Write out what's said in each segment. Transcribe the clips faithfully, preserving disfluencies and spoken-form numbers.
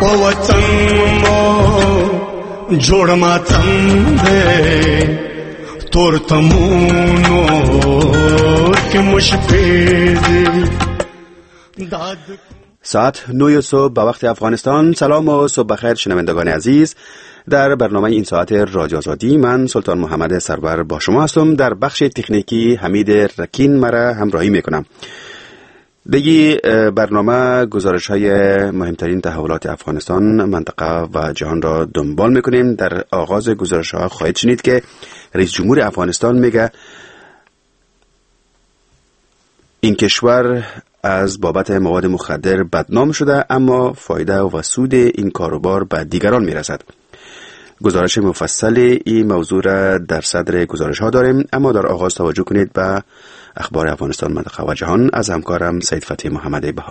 वचन मो जोड़ मातम दे तोर तमूनो कि मुशफेदी داد. ساعت نه صبح به وقت افغانستان. سلام و صبح بخیر شنوندگان عزیز. در برنامه این ساعت رادیو آزادی من سلطان محمد سرور با شما هستم. در بخش تکنیکی حمید رکین مرا همراهی میکنم. دیگه برنامه گزارش های مهمترین تحولات افغانستان، منطقه و جهان را دنبال میکنیم. در آغاز گزارش ها خواهید شنید که رئیس جمهور افغانستان میگه این کشور از بابت مواد مخدر بدنام شده، اما فایده و سود این کاروبار به دیگران میرسد. گزارش مفصل این موضوع را در صدر گزارش ها داریم، اما در آغاز توجه کنید به اخبار افغانستان، منطقه و جهان از همکارم سید فتحی محمد بها.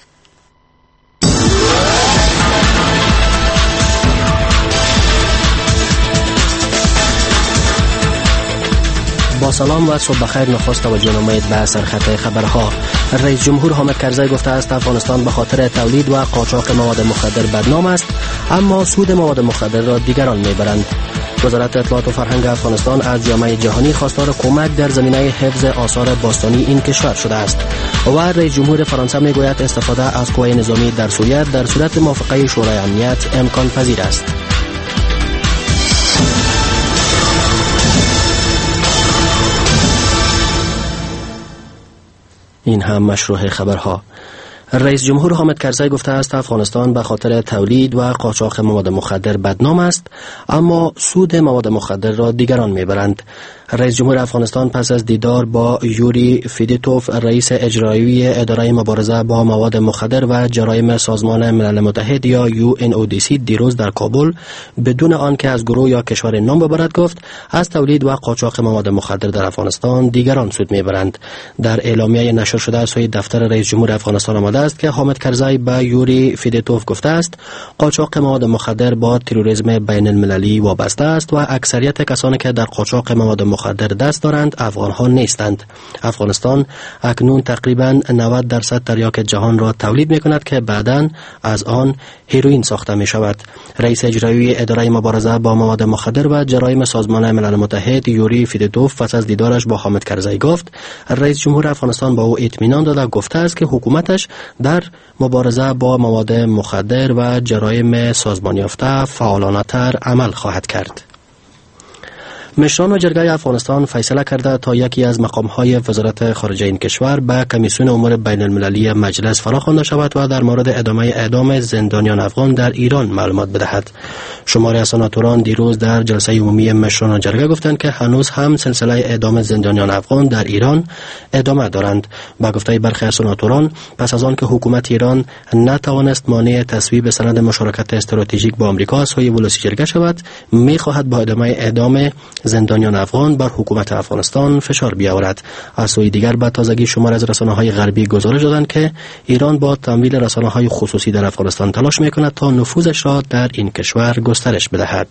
با سلام و صبح بخیر. نخست توجه نمایید به سرخط خبرها. رئیس جمهور حامد کرزی گفته است افغانستان به خاطر تولید و قاچاق مواد مخدر بدنام است، اما سود مواد مخدر را دیگران میبرند. وزارت اطلاعات و فرهنگ افغانستان از جامعه جهانی خواستار کمک در زمینه حفظ آثار باستانی این کشور شده است و رئیس جمهور فرانسه میگوید استفاده از قوای نظامی در سوریه در صورت موافقه شورای امنیت امکان پذیر است. این هم مشروع خبرها. رئیس جمهور حامد کرزی گفته است افغانستان به خاطر تولید و قاچاق مواد مخدر بدنام است، اما سود مواد مخدر را دیگران میبرند. رئیس جمهور افغانستان پس از دیدار با یوری فیدیتوف، رئیس اجرایی اداره مبارزه با مواد مخدر و جرایم سازمان ملل متحد یا یو ان او دی سی دیروز در کابل، بدون آنکه از گروه یا کشور نام ببرد گفت از تولید و قاچاق مواد مخدر در افغانستان دیگران سود میبرند. در اعلامیه نشر شده از سوی دفتر رئیس جمهور افغانستان آمده است که حامد کرزی به یوری فیدیتوف گفته است قاچاق مواد مخدر با تروریسم بین المللی وابسته است و اکثریت کسانی که در قاچاق مواد مخدر دست دارند افغان‌ها نیستند. افغانستان اکنون تقریباً نود درصد تریاک جهان را تولید می‌کند که بعداً از آن هیروئین ساخته می‌شود. رئیس اجرایی اداره مبارزه با مواد مخدر و جرایم سازمان ملل متحد یوری فیدیتوف پس از دیدارش با حامد کرزی گفت رئیس جمهور افغانستان با او اطمینان داده گفته است که حکومتش در مبارزه با مواد مخدر و جرایم سازمان یافته فعالانه‌تر عمل خواهد کرد. مشران و جرگه افغانستان فیصله کرده تا یکی از مقام‌های وزارت خارجه این کشور به کمیسیون امور بین المللی مجلس فراخوانده شود و در مورد ادامه اعدام زندانیان افغان در ایران معلومات بدهد. شماری از سناتوران دیروز در جلسه عمومی مشران و جرگه گفتند که هنوز هم سلسله اعدام زندانیان افغان در ایران ادامه دارند. با گفته برخی از سناتوران پس از آن که حکومت ایران نتوانست مانع تصویب سند مشارکت استراتژیک با آمریکا سوی ولسی جرگه شود، می‌خواهد با ادامه اعدام زندانیان افغان بر حکومت افغانستان فشار بیاورد. از سوی دیگر به تازگی شمار از رسانه‌های غربی گزارش دادند که ایران با تمویل رسانه‌های خصوصی در افغانستان تلاش می‌کند تا نفوذش را در این کشور گسترش بدهد.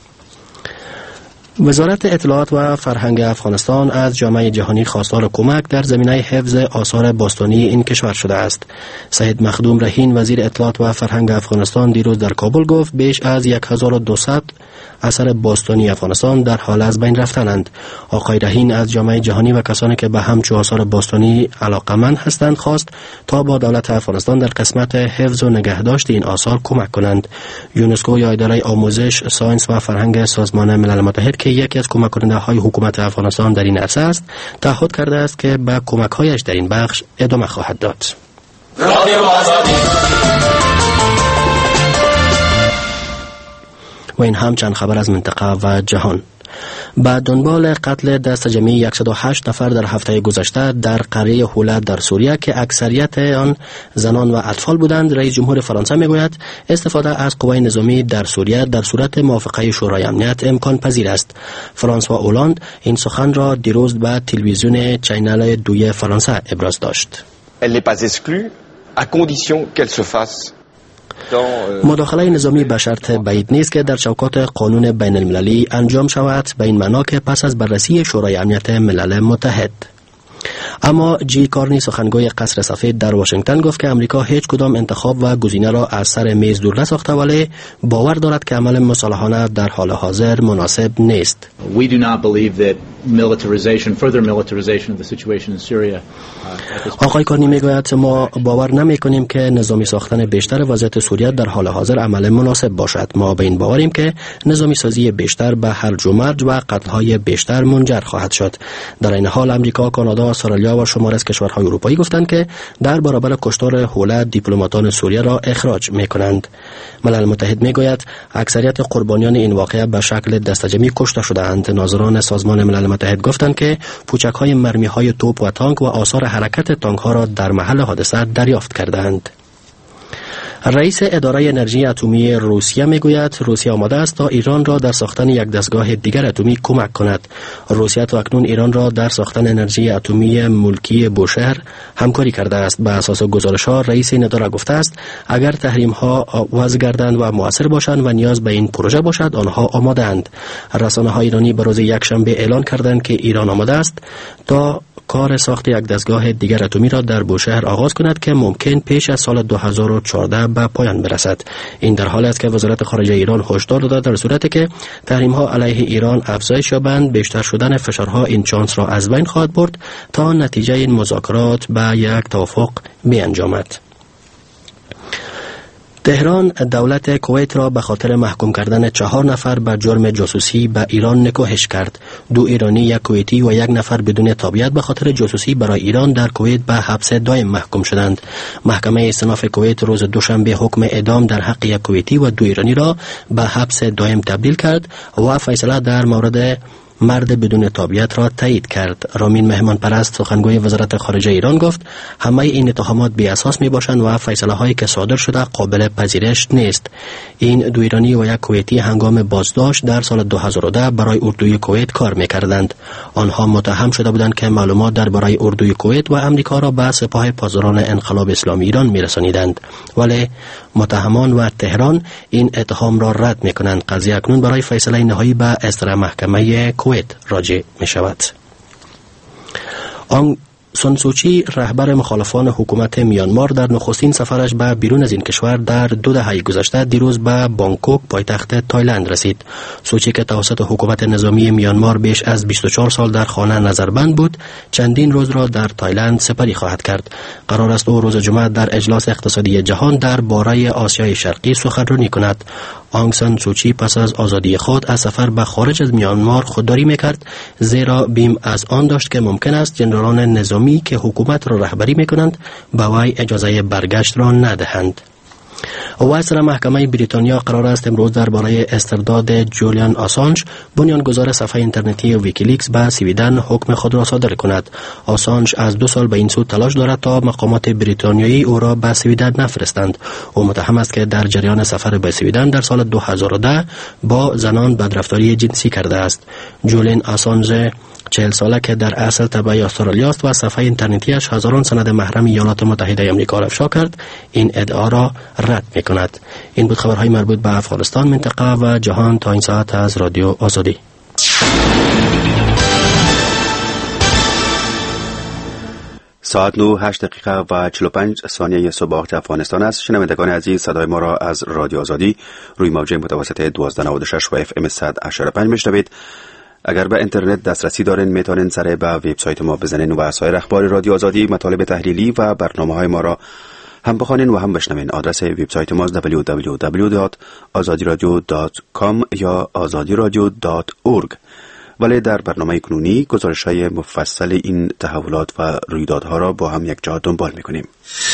وزارت اطلاعات و فرهنگ افغانستان از جامعه جهانی خواستار کمک در زمینه حفظ آثار باستانی این کشور شده است. سید مخدوم رهین وزیر اطلاعات و فرهنگ افغانستان دیروز در کابل گفت بیش از هزار و دویست اثر باستانی افغانستان در حال از بین رفتنند. آقای رهین از جامعه جهانی و کسانی که به همچو آثار باستانی علاقمند هستند خواست تا با دولت افغانستان در قسمت حفظ و نگهداشت این آثار کمک کنند. یونسکو یا اداره آموزش، ساینس و فرهنگ سازمان ملل متحد که یکی از کمک کننده های حکومت افغانستان در این عرصه است، تعهد کرده است که به کمک هایش در این بخش ادامه خواهد داد. و این هم چند خبر از منطقه و جهان. بعد دنبال قتل دست جمعی صد و هشت نفر در هفته گذشته در قریه هولت در سوریه که اکثریت آن زنان و اطفال بودند، رئیس جمهور فرانسه میگوید استفاده از قوای نظامی در سوریه در صورت موافقه شورای امنیت امکان پذیر است. فرانسوا اولاند این سخن را دیروز به تلویزیون چینل دوی فرانسه ابراز داشت. Elle n'est pas exclue à condition qu'elle se fasse مداخله نظامی به شرط بعید نیست که در چوکات قانون بین المللی انجام شود، به این معنا که پس از بررسی شورای امنیت ملل متحد. اما جی کارنی سخنگوی قصر سفید در واشنگتن گفت که امریکا هیچ کدام انتخاب و گزینه را از سر میز دور نساخته ولی باور دارد که عمل مصالحانه در حال حاضر مناسب نیست. We do not believe that militarization, further militarization of the situation in Syria. آقای کارنی میگوید ما باور نمی کنیم که نظامی ساختن بیشتر وضعیت سوریه در حال حاضر عمل مناسب باشد. ما به این باوریم که نظامی سازی بیشتر به هرج و مرج و قتل‌های بیشتر منجر خواهد شد. در این حال امریکا، کانادا، استرالیا و شماری از کشورهای اروپایی گفتند که در برابر کشتار حوله دیپلماتان سوریه را اخراج می‌کنند. ملل متحد میگوید اکثریت قربانیان این واقعه به شکل دستجمعی کشته شده‌اند. ناظران سازمان ملل متحد گفتند که پوچک‌های مرمی‌های توپ و تانک و آثار حرکت تانک‌ها را در محل حادثه دریافت کردند. رئیس اداره انرژی اتمی روسیه میگوید روسیه آماده است تا ایران را در ساختن یک دستگاه دیگر اتمی کمک کند. روسیه تا اکنون ایران را در ساختن انرژی اتمی ملکی بوشهر همکاری کرده است. به اساس گزارش‌ها رئیس این اداره گفته است اگر تحریم‌ها وضع گردند و مؤثر باشند و نیاز به این پروژه باشد آنها آماده اند. رسانه‌های ایرانی به روز یکشنبه اعلان کردند که ایران آماده است تا کار ساخت یک دستگاه دیگر اتمی را در بوشهر آغاز کند که ممکن پیش از سال دو هزار و چهارده به پایان برسد. این در حالی است که وزارت خارجه ایران هشدار داده در صورتی که تحریم‌ها علیه ایران افزایش یابند بیشتر شدن فشارها این شانس را از بین خواهد برد تا نتیجه این مذاکرات به یک توافق بیانجامد. تهران دولت کویت را به خاطر محکوم کردن چهار نفر به جرم جاسوسی به ایران نکوهش کرد. دو ایرانی، یک کویتی و یک نفر بدون تابعیت به خاطر جاسوسی برای ایران در کویت به حبس دائم محکوم شدند. محکمه استئناف کویت روز دوشنبه حکم اعدام در حق یک کویتی و دو ایرانی را به حبس دائم تبدیل کرد و فیصله در مورد مرد بدون تابعیت را تایید کرد. رامین مهمان پرست سخنگوی وزارت خارجه ایران گفت همه این اتهامات بی اساس می باشند و فیصله هایی که صادر شده قابل پذیرش نیست. این دو ایرانی و یک کویتی هنگام بازداشت در سال دو هزار و ده برای اردوی کویت کار می کردند. آنها متهم شده بودند که معلومات درباره اردوی کویت و امریکا را به سپاه پاسداران انقلاب اسلامی ایران می رسانیدند. ولی متهمان و تهران این اتهام را رد می کنند. قضیه اکنون برای فیصله نهایی به اصدار محکمه کویت راجع می شود. آن سان سوچی رهبر مخالفان حکومت میانمار در نخستین سفرش به بیرون از این کشور در دو دهه گذشته دیروز به بانکوک پایتخت تایلند رسید. سوچی که توسط حکومت نظامی میانمار بیش از بیست و چهار سال در خانه نظربند بود چندین روز را در تایلند سپری خواهد کرد. قرار است او روز جمعه در اجلاس اقتصادی جهان در باره آسیای شرقی سخنرانی کند. آنگ سان سوچی پس از آزادی خود از سفر به خارج از میانمار خودداری میکرد زیرا بیم از آن داشت که ممکن است جنرالان نظامی که حکومت را رهبری میکنند به وی اجازه برگشت را ندهند. وزیر محکمه بریتانیا قرار است امروز درباره استرداد جولیان آسانج بنیانگذار صفحه اینترنتی ویکیلیکس به سویدن حکم خود را صادر کند. آسانج از دو سال به این سو تلاش دارد تا مقامات بریتانیایی او را به سویدن نفرستند. او متهم است که در جریان سفر به سویدن در سال دو هزار و ده با زنان بدرفتاری جنسی کرده است. جولیان آسانج چهل ساله که در اصل تبع استرالیا است و صفحه اینترنتیش هزاران سند محرم ایالات متحده آمریکا را افشا کرد این ادعا را رد می‌کند. این بود خبرهای مربوط به افغانستان، منطقه و جهان تا این ساعت از رادیو آزادی. ساعت نه هشت دقیقه و چهل و پنج ثانیه صبح وقت افغانستان است. شنوندگان عزیز، صدای ما را از رادیو آزادی روی موج متوسط دوازده نود و شش و اف ام صد و هشتاد و پنج میشنوید. اگر به اینترنت دسترسی دارین میتونین سر به وبسایت ما بزنین و سایر اخبار رادیو آزادی، مطالب تحلیلی و برنامه‌های ما را هم بخوانین و هم بشنوین. آدرس وبسایت ما دبلیو دبلیو دبلیو دات آزادی رادیو دات کام یا آزادی رادیو دات اورگ. ولی در برنامه کنونی گزارش‌های مفصل این تحولات و رویدادها را با هم یک جا دنبال می‌کنیم.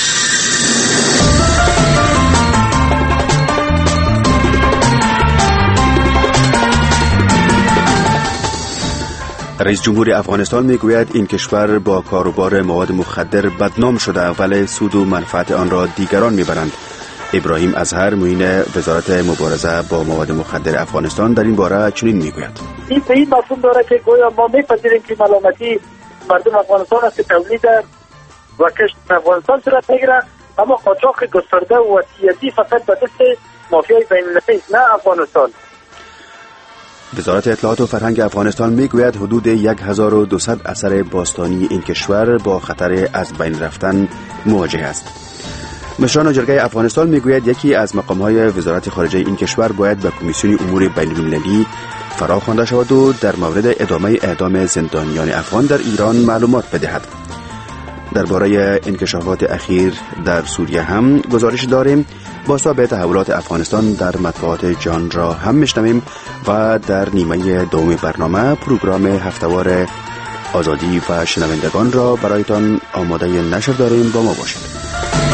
رئیس جمهور افغانستان میگوید این کشور با کاروبار مواد مخدر بدنام شده ولی سود و منفعت آن را دیگران میبرند. ابراهیم اظهر معین وزارت مبارزه با مواد مخدر افغانستان در این باره چنین میگوید: این به این مفهوم داره که گویا ما میپذیریم که ملامتی مردم افغانستان است که تولید و کشت افغانستان صورت میگیره، اما قاچاق گسترده و وسیعتی فقط به دست مافیای بین المللی نه افغانستان. وزارت اطلاعات و فرهنگ افغانستان میگوید حدود هزار و دویست اثر باستانی این کشور با خطر از بین رفتن مواجه است. مشران جرگه افغانستان میگوید یکی از مقام‌های وزارت خارجه این کشور باید به کمیسیون امور بین‌المللی فراخوانده شود و در مورد ادامه اعدام زندانیان افغان در ایران معلومات بدهد. درباره انکشافات اخیر در سوریه هم گزارش داریم. بازتاب تحولات افغانستان در مطبوعات جهان را هم میشنویم و در نیمه دوم برنامه پروگرام هفته‌وار آزادی و شنوندگان را برایتان آماده نشر داریم. با ما باشید.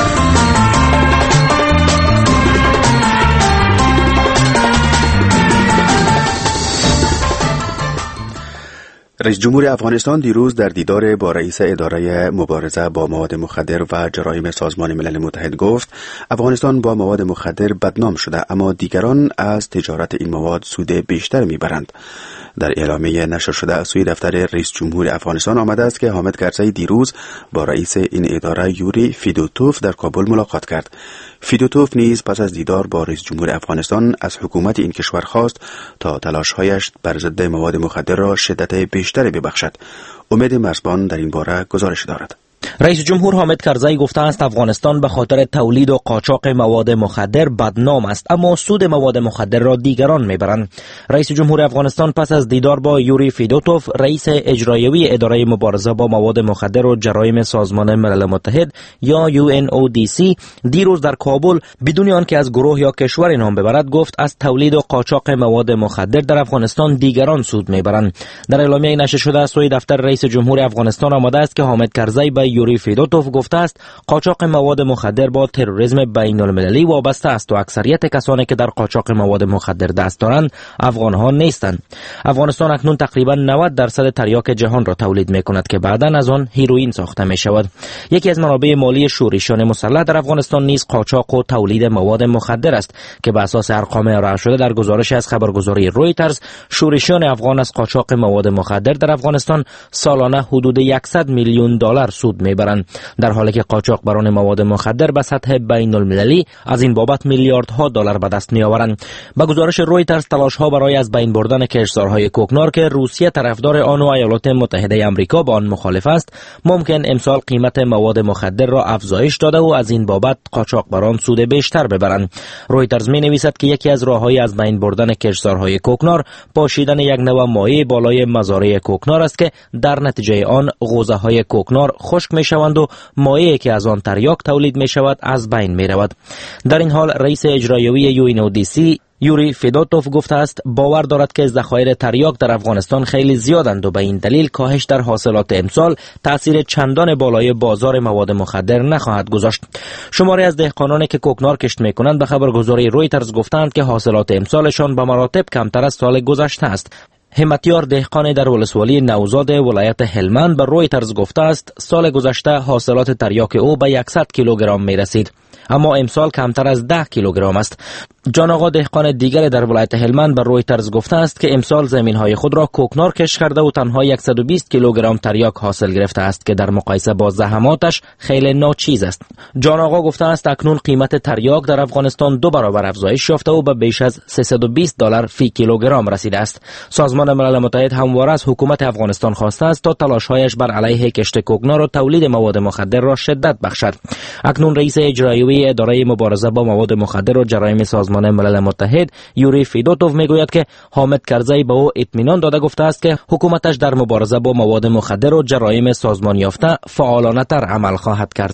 رئیس جمهور افغانستان دیروز در دیدار با رئیس اداره مبارزه با مواد مخدر و جرایم سازمان ملل متحد گفت افغانستان با مواد مخدر بدنام شده اما دیگران از تجارت این مواد سود بیشتر میبرند. در اعلامیه نشر شده از سوی دفتر رئیس جمهور افغانستان آمده است که حامد کرزی دیروز با رئیس این اداره یوری فیدوتوف در کابل ملاقات کرد. فیدوتوف نیز پس از دیدار با رئیس جمهور افغانستان از حکومت این کشور خواست تا تلاش‌هایش بر ضد مواد مخدر را شدت بیشتری ببخشد. امید مرزبان در این باره گزارش دارد. رئیس جمهور حامد کرزی گفته است افغانستان به خاطر تولید و قاچاق مواد مخدر بدنام است اما سود مواد مخدر را دیگران میبرند. رئیس جمهور افغانستان پس از دیدار با یوری فیدوتوف رئیس اجرایی اداره مبارزه با مواد مخدر و جرایم سازمان ملل متحد یا یو ان او دی سی دیروز در کابل بدون آنکه از گروه یا کشور نام ببرد گفت از تولید و قاچاق مواد مخدر در افغانستان دیگران سود میبرند. در اعلامیه نشر شده از سوی دفتر رئیس جمهور افغانستان آمده است که حامد کرزی به یوری فیدوتوف گفته است قاچاق مواد مخدر با تروریسم بین المللی وابسته است و اکثریت کسانی که در قاچاق مواد مخدر دست دارند افغان ها نیستند. افغانستان اکنون تقریبا نود درصد تریاک جهان را تولید می کند که بعدا از آن هیروئین ساخته می شود. یکی از منابع مالی شورشیان مسلح در افغانستان نیز قاچاق و تولید مواد مخدر است که به اساس ارقام ارائه شده در گزارش از خبرگزاری رویترز شورشیان افغان از قاچاق مواد مخدر در افغانستان سالانه حدود صد میلیون دلار سود میبرند، در حالی که قاچاقبران مواد مخدر به سطح بین المللی از این بابت میلیاردها دلار به دست میآورند. با گزارش رویترز تلاش‌ها برای از بین بردن کشتزارهای کوکنار که روسیه طرفدار آن و ایالات متحده آمریکا با آن مخالف است ممکن امسال قیمت مواد مخدر را افزایش داده و از این بابت قاچاقبران سود بیشتر ببرند. رویترز می نویسد که یکی از راه‌های از بین بردن کشتزارهای کوکنار پاشیدن یک نوع مایع بالای مزارع کوکنار است که در نتیجه آن غوزه‌های کوکنار خشک میشوند و مایعی که از آن تریاک تولید می شود از بین می رود. در این حال رئیس اجرایی یو ان او دی سی یوری فیدوتوف گفته است باور دارد که ذخایر تریاک در افغانستان خیلی زیادند و به این دلیل کاهش در حاصلات امسال تأثیر چندان بالای بازار مواد مخدر نخواهد گذاشت. شماری از دهقانانی که کوکنار کشت میکنند به خبرگزاری رویترز گفتند که حاصلات امسالشان به مراتب کمتر از سال گذشته است. همتیار دهقان در ولسوالی نوزاد ولایت هلمند به رویترز گفته است سال گذشته حاصلات تریاک او به صد کیلوگرم می رسید اما امسال کمتر از ده کیلوگرم است. جان آقا دهقان دیگر در ولایت هلمند به رویترز گفته است که امسال زمین‌های خود را کوکنار کشت کرده و تنها صد و بیست کیلوگرم تریاک حاصل گرفته است که در مقایسه با زحماتش خیلی ناچیز است. جان آقا گفته است اکنون قیمت تریاک در افغانستان دو برابر افزایش یافته و به بیش از سیصد و بیست دلار فی کیلوگرم رسیده است. سازمان ملل متحد همواره از حکومت افغانستان خواسته است تا تلاش‌هایش بر علیه کشت کوکنار و تولید مواد مخدر را شدت بخشد. اکنون رئیس اجرایی اداره مبارزه با مواد مخدر و جرایم سازمان ملل متحد یوری فیدوتوف میگوید که حامد کرزی به او اطمینان داده گفته است که حکومتش در مبارزه با مواد مخدر و جرایم سازمان یافته فعالانه تر عمل خواهد کرد.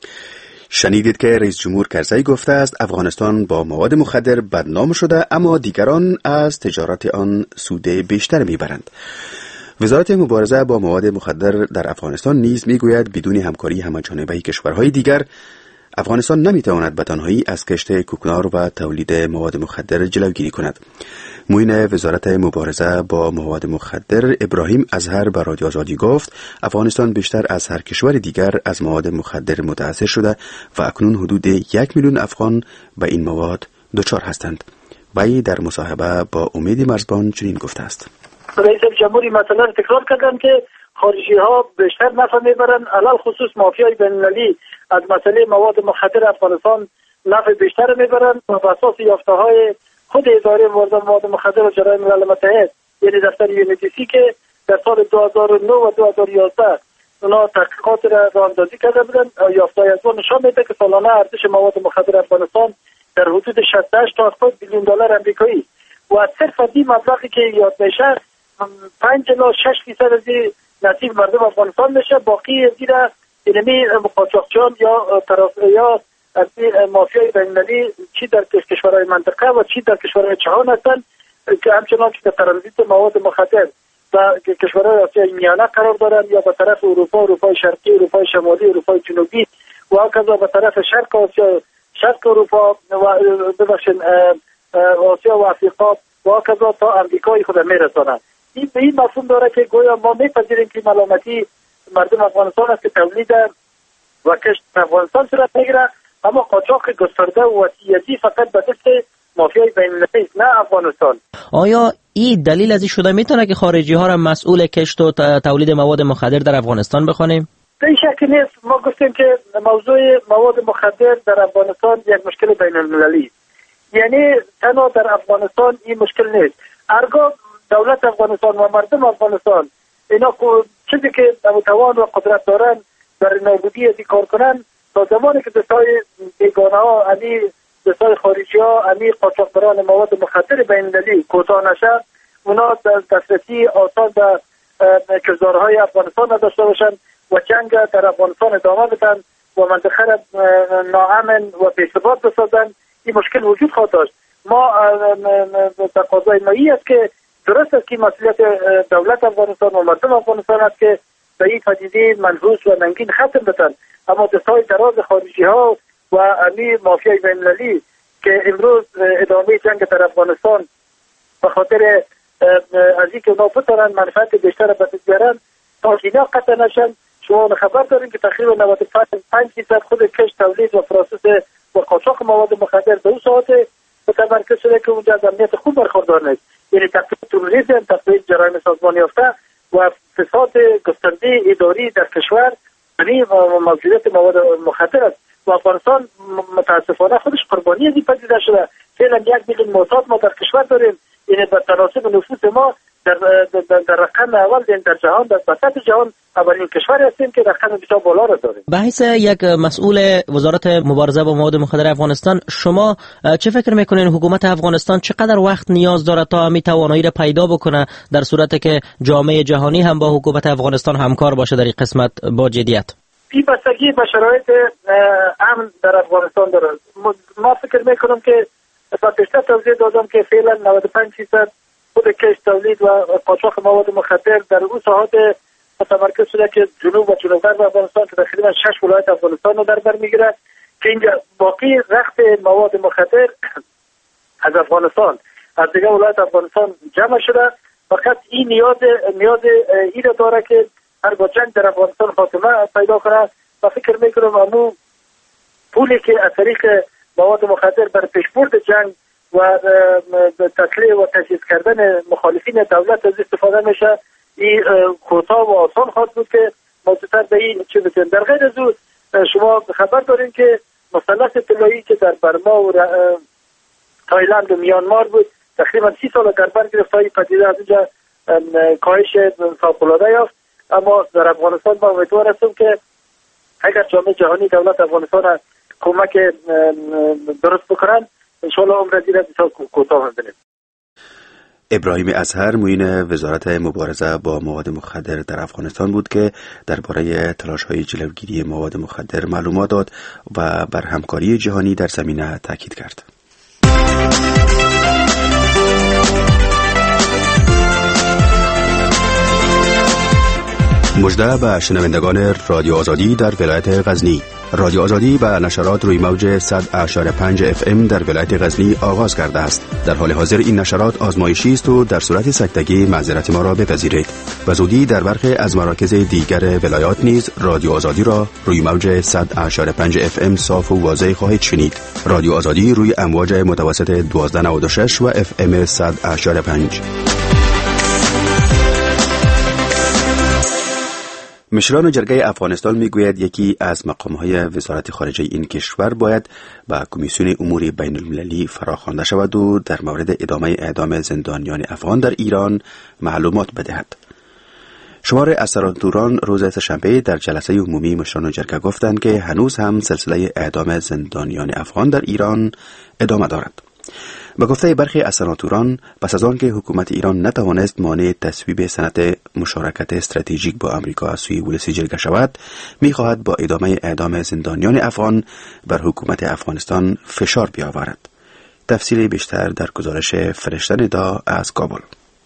شنیدید که رئیس جمهور کرزی گفته است افغانستان با مواد مخدر بدنام شده اما دیگران از تجارت آن سود بیشتر میبرند. وزارت مبارزه با مواد مخدر در افغانستان نیز میگوید بدون همکاری همه‌جانبه کشورهای دیگر افغانستان نمیتواند به تنهایی از کشت کوکنار و تولید مواد مخدر جلوگیری کند. معین وزارت مبارزه با مواد مخدر ابراهیم اظهر به رادیو آزادی گفت افغانستان بیشتر از هر کشور دیگر از مواد مخدر متاثر شده و اکنون حدود یک میلیون افغان به این مواد دچار هستند. وی در مصاحبه با امید مرزبان چنین گفته است: رئیس جمهوری مثلا تکرار کردن که خارجی ها بیشتر نفع میبرن، علل خصوص مافیای بین‌المللی از مسئله مواد مخدر افغانستان نفع بیشتر میبرن و بر اساس یافته های خود اداره مواد مخدر و جرایم ملل متحد یعنی دفتر یو ان دی سی که در سال دو هزار و نه و دو هزار و یازده اونا تحقیقات را راهاندازی کرده بودن، یافته‌های از اون نشان میده که سالانه ارزش مواد مخدر افغانستان در حدود شصت و هشت تا هفتاد میلیون دلار آمریکایی و صرف این مبلغی که یاد میشه پنج الی شش درصد از نصیب مردم افغانستان میشه، باقی زیر اینمی قاچاقچیان یا طرف یا مافیای بین‌المللی چی در کشورهای منطقه و چی در کشورهای جهان هستند که همچنان که در ترانزیت مواد مخدر و کشورهای آسیای میانه قرار دارند یا به طرف اروپا، اروپای شرقی، اروپای شمالی، اروپای جنوبی و هکذا به طرف شرق آسیا، شرق اروپا و ببخشید آسیا و افریقا و هکذا تا امریکای خود میرسانند. این به این مفهوم داره که گویا ما میپذیریم که ملامتی مردم افغانستان است که تولید و کشت افغانستان صورت میگیره، اما قاچاق گسترده و وسیعتی فقط به دست مافیای بین‌المللی نه افغانستان. آیا این دلیل از این شده میتونه که خارجی ها را مسئول کشت و تولید مواد مخدر در افغانستان بخوانیم؟ به شک نیست. ما گفتیم که موضوع مواد مخدر در افغانستان یک مشکل بین‌المللی، یعنی تنها در افغانستان این مشکل نیست. هرگاه دولت افغانستان و مردم افغانستان اینا چیزی که توان و قدرت دارن در نابودی ازی کار کنن، تا زمانی که دستای بیگانه ها امی دستای خارجی ها امی قاچاقبران مواد مخدر بین‌المللی کوتاه نشه، اونا دسترسی آسان به کشورهای افغانستان نداشته باشن و جنگ در افغانستان ادامه بدن و منطقه را ناامن و بی‌ثبات بسازن، این مشکل وجود خواهد داشت. ما تقاضای ما این است که درست است که مسئولیت دولت افغانستان و مردم افغانستان است که به این پدیده منحوس و ننگین ختم بدن، اما دستای دراز خارجی ها و امی مافیای بین‌المللی که امروز ادامه جنگ در افغانستان به خاطر از اینکه اونا بتونن منفعت بیشتر به دست بیارن تا اینا قطع نشن. شما خبر دارین که تقریبا نود و پنج درصد خود کشت، تولید و پروسس و قاچاق مواد مخدر به اون ساعت متمرکز شده که اونجا از امنیت خوب برخوردار نیست، یعنی تقریبا تروریسم، تقریبا جرایم سازمان یافته و فساد گسترده اداری در کشور، یعنی موجودیت مواد مخدر است و افغانستان متاسفانه خودش قربانی از این پدیده شده. فعلا یک میلیون معتاد ما در کشور داریم، یعنی به تناسب نفوس ما در در, در رقم اول در جهان، در سطح جهان اولین کشور هستیم که رقم بسیار بالا را داریم. به حیث یک مسئول وزارت مبارزه با مواد مخدر افغانستان، شما چه فکر میکنین حکومت افغانستان چقدر وقت نیاز داره تا همین توانایی را پیدا بکنه در صورتی که جامعه جهانی هم با حکومت افغانستان همکار باشه در این قسمت با جدیت؟ این بستگی به شرایط امن در افغانستان داره. ما فکر میکنم که با پیشتر توضیح دادم که فعلا نود و پنج درصد خود کشت، تولید و قاچاق مواد مخدر در اون ساحات متمرکز شده که جنوب و جنوب غرب افغانستان که تقریبا شش ولایت افغانستان رو در بر میگیره، که اینجا باقی رخت مواد مخدر از افغانستان از دیگه ولایت افغانستان جمع شده. فقط این نیاز نیاز این داره که هر با جنگ در افغانستان خاتمه پیدا کنه و فکر میکنم امو پولی که از طریق مواد مخدر بر پیشبرد جنگ و تسلیح و تجهیز کردن مخالفین دولت از استفاده میشه، این کوتاه و آسان خواهد بود که موجودتر به این چه بسیم. در غیر از او شما خبر دارین که مثلث طلایی که در برما و تایلند و میانمار بود تقریبا سی سال گربر گرفت تا این پدیده از اینجا کاهش فوق‌العاده یافت. اما در افغانستان ما امیدوار هستیم که اگر جامعه جهانی دولت افغانستان کمک درست بکنن، انشاءالله عمر زیر بسیار کوتاه می‌بینیم. ابراهیم اظهر معین وزارت مبارزه با مواد مخدر در افغانستان بود که درباره تلاش‌های جلوگیری مواد مخدر معلومات داد و بر همکاری جهانی در زمینه تاکید کرد. مژده به شنوندگان رادیو آزادی در ولایت غزنی. رادیو آزادی به نشرات روی موج صد و هشت و پنج اف ام در ولایت غزنی آغاز کرده است. در حال حاضر این نشرات آزمایشی است و در صورت سکتگی معذرت ما را بپذیرید. و زودی در برخی از مراکز دیگر ولایات نیز رادیو آزادی را روی موج صد و هشت و پنج اف ام صاف و واضح خواهید شنید. رادیو آزادی روی امواج متوسط دوازده نود و شش و اف ام صد و هشت و پنج. مشران جرگه افغانستان میگوید یکی از مقامهای وزارت خارجه این کشور باید به کمیسیون امور بین المللی فراخوانده شود و در مورد ادامه اعدام زندانیان افغان در ایران معلومات بدهد. شمار از سناتوران روز سه‌شنبه در جلسه عمومی مشران جرگه گفتند که هنوز هم سلسله اعدام زندانیان افغان در ایران ادامه دارد. به گفته برخی از سناتوران، پس از آن که حکومت ایران نتوانست مانع تصویب سند مشارکت استراتژیک با آمریکا از سوی ولسی جرگه شود، می‌خواهد با ادامه اعدام زندانیان افغان بر حکومت افغانستان فشار بیاورد. تفصیل بیشتر در گزارش فرشته ندا از کابل.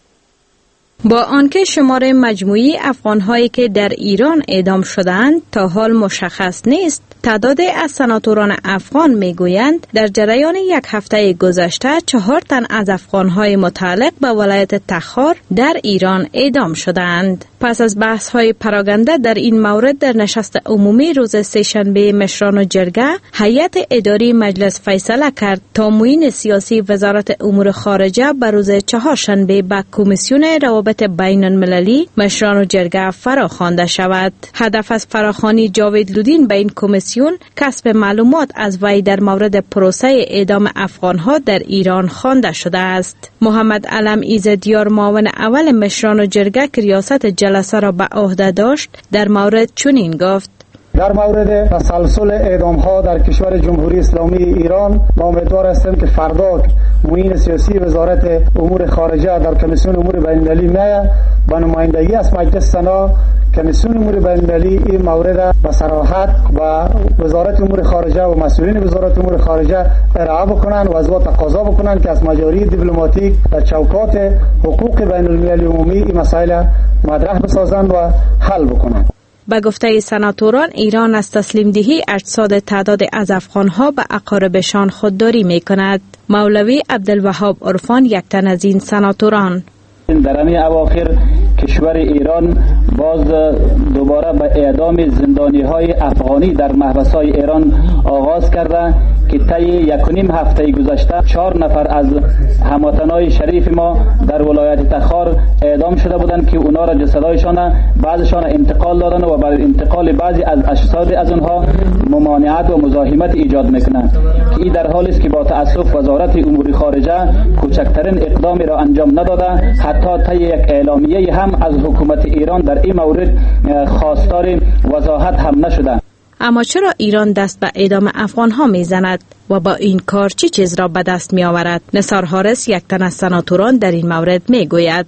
با آنکه شمار مجموعی افغان‌هایی که در ایران اعدام شدند تا حال مشخص نیست، تعداد از سناتوران افغان میگویند در جریان یک هفته گذشته چهار تن از افغان‌های متعلق به ولایت تخار در ایران اعدام شدند. پس از بحث‌های پراگنده در این مورد در نشست عمومی روز سه‌شنبه مشران جرگه، هیئت اداری مجلس فیصله کرد تا معین سیاسی وزارت امور خارجه به روز چهارشنبه به کمیسیون روابط بین المللی مشران جرگه فراخوانده شود. هدف از فراخوانی جاوید لودین به این کمیسیون کسب معلومات از وی در مورد پروسه اعدام افغانها در ایران خوانده شده است. محمد علم ایزدیار معاون اول مشران جرگه که ریاست جلسه را به عهده داشت در مورد چنین گفت: در مورد تسلسل اعدام ها در کشور جمهوری اسلامی ایران ما امیدوار هستیم که فردا معین سیاسی وزارت امور خارجه در کمیسیون امور بین المللی میه با نمایندگی از مجلس سنا کمیسیون امور بین المللی این مورد به صراحت و وزارت امور خارجه و مسئولین وزارت امور خارجه ارائه بکنن و از ما تقاضا بکنن که از مجاری دیپلماتیک در چوکات حقوق بین المللی عمومی این مسائل مطرح بسازند و حل بکنند. به گفته سناتوران، ایران از تسلیم دهی اجساد تعداد از افغانها به اقاربشان خودداری می کند. مولوی عبدالوهاب عرفان یک تن از این سناتوران: در همین اواخر کشور ایران باز دوباره به اعدام زندانی های افغانی در محبس های ایران آغاز کرده که طی یک و نیم هفته گذشته چهار نفر از هموطنان شریف ما در ولایت تخار اعدام شده بودند که اونا را جسدایشان بعضشان انتقال دادن و برای انتقال بعضی از اجساد از اونها ممانعت و مزاحمت ایجاد میکنند که این در حالی است که با تأسف وزارت امور خارجه کوچکترین اقدامی را انجام نداده. حتی طی یک اعلامیه هم از حکومت ایران در این مورد خواستار وضاحت هم نشده. اما چرا ایران دست به اعدام افغانها میزند و با این کار چی چیز را به دست می آورد؟ نثار حارس یک تن از سناتوران در این مورد می گوید: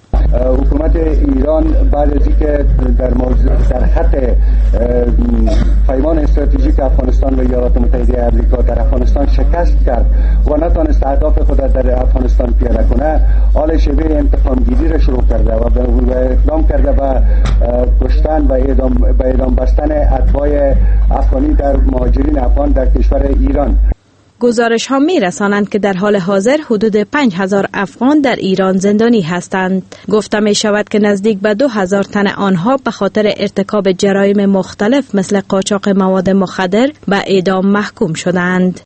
حکومت ایران بعد از اینکه در موضوع در خط پیمان استراتژیک افغانستان و ایالات متحده آمریکا در افغانستان شکست کرد و نتوانست اهداف خود در افغانستان پیاده کنه، حال شبیه انتقام گیری را شروع کرده و اقدام کرده به کشتن و اعدام به اعدام بستن اتباع افغانی در مهاجرین افغان در کشور ایران. گزارش ها می رسانند که در حال حاضر حدود پنج هزار افغان در ایران زندانی هستند. گفته می شود که نزدیک به دو هزار تن آنها به خاطر ارتکاب جرایم مختلف مثل قاچاق مواد مخدر به اعدام محکوم شدند.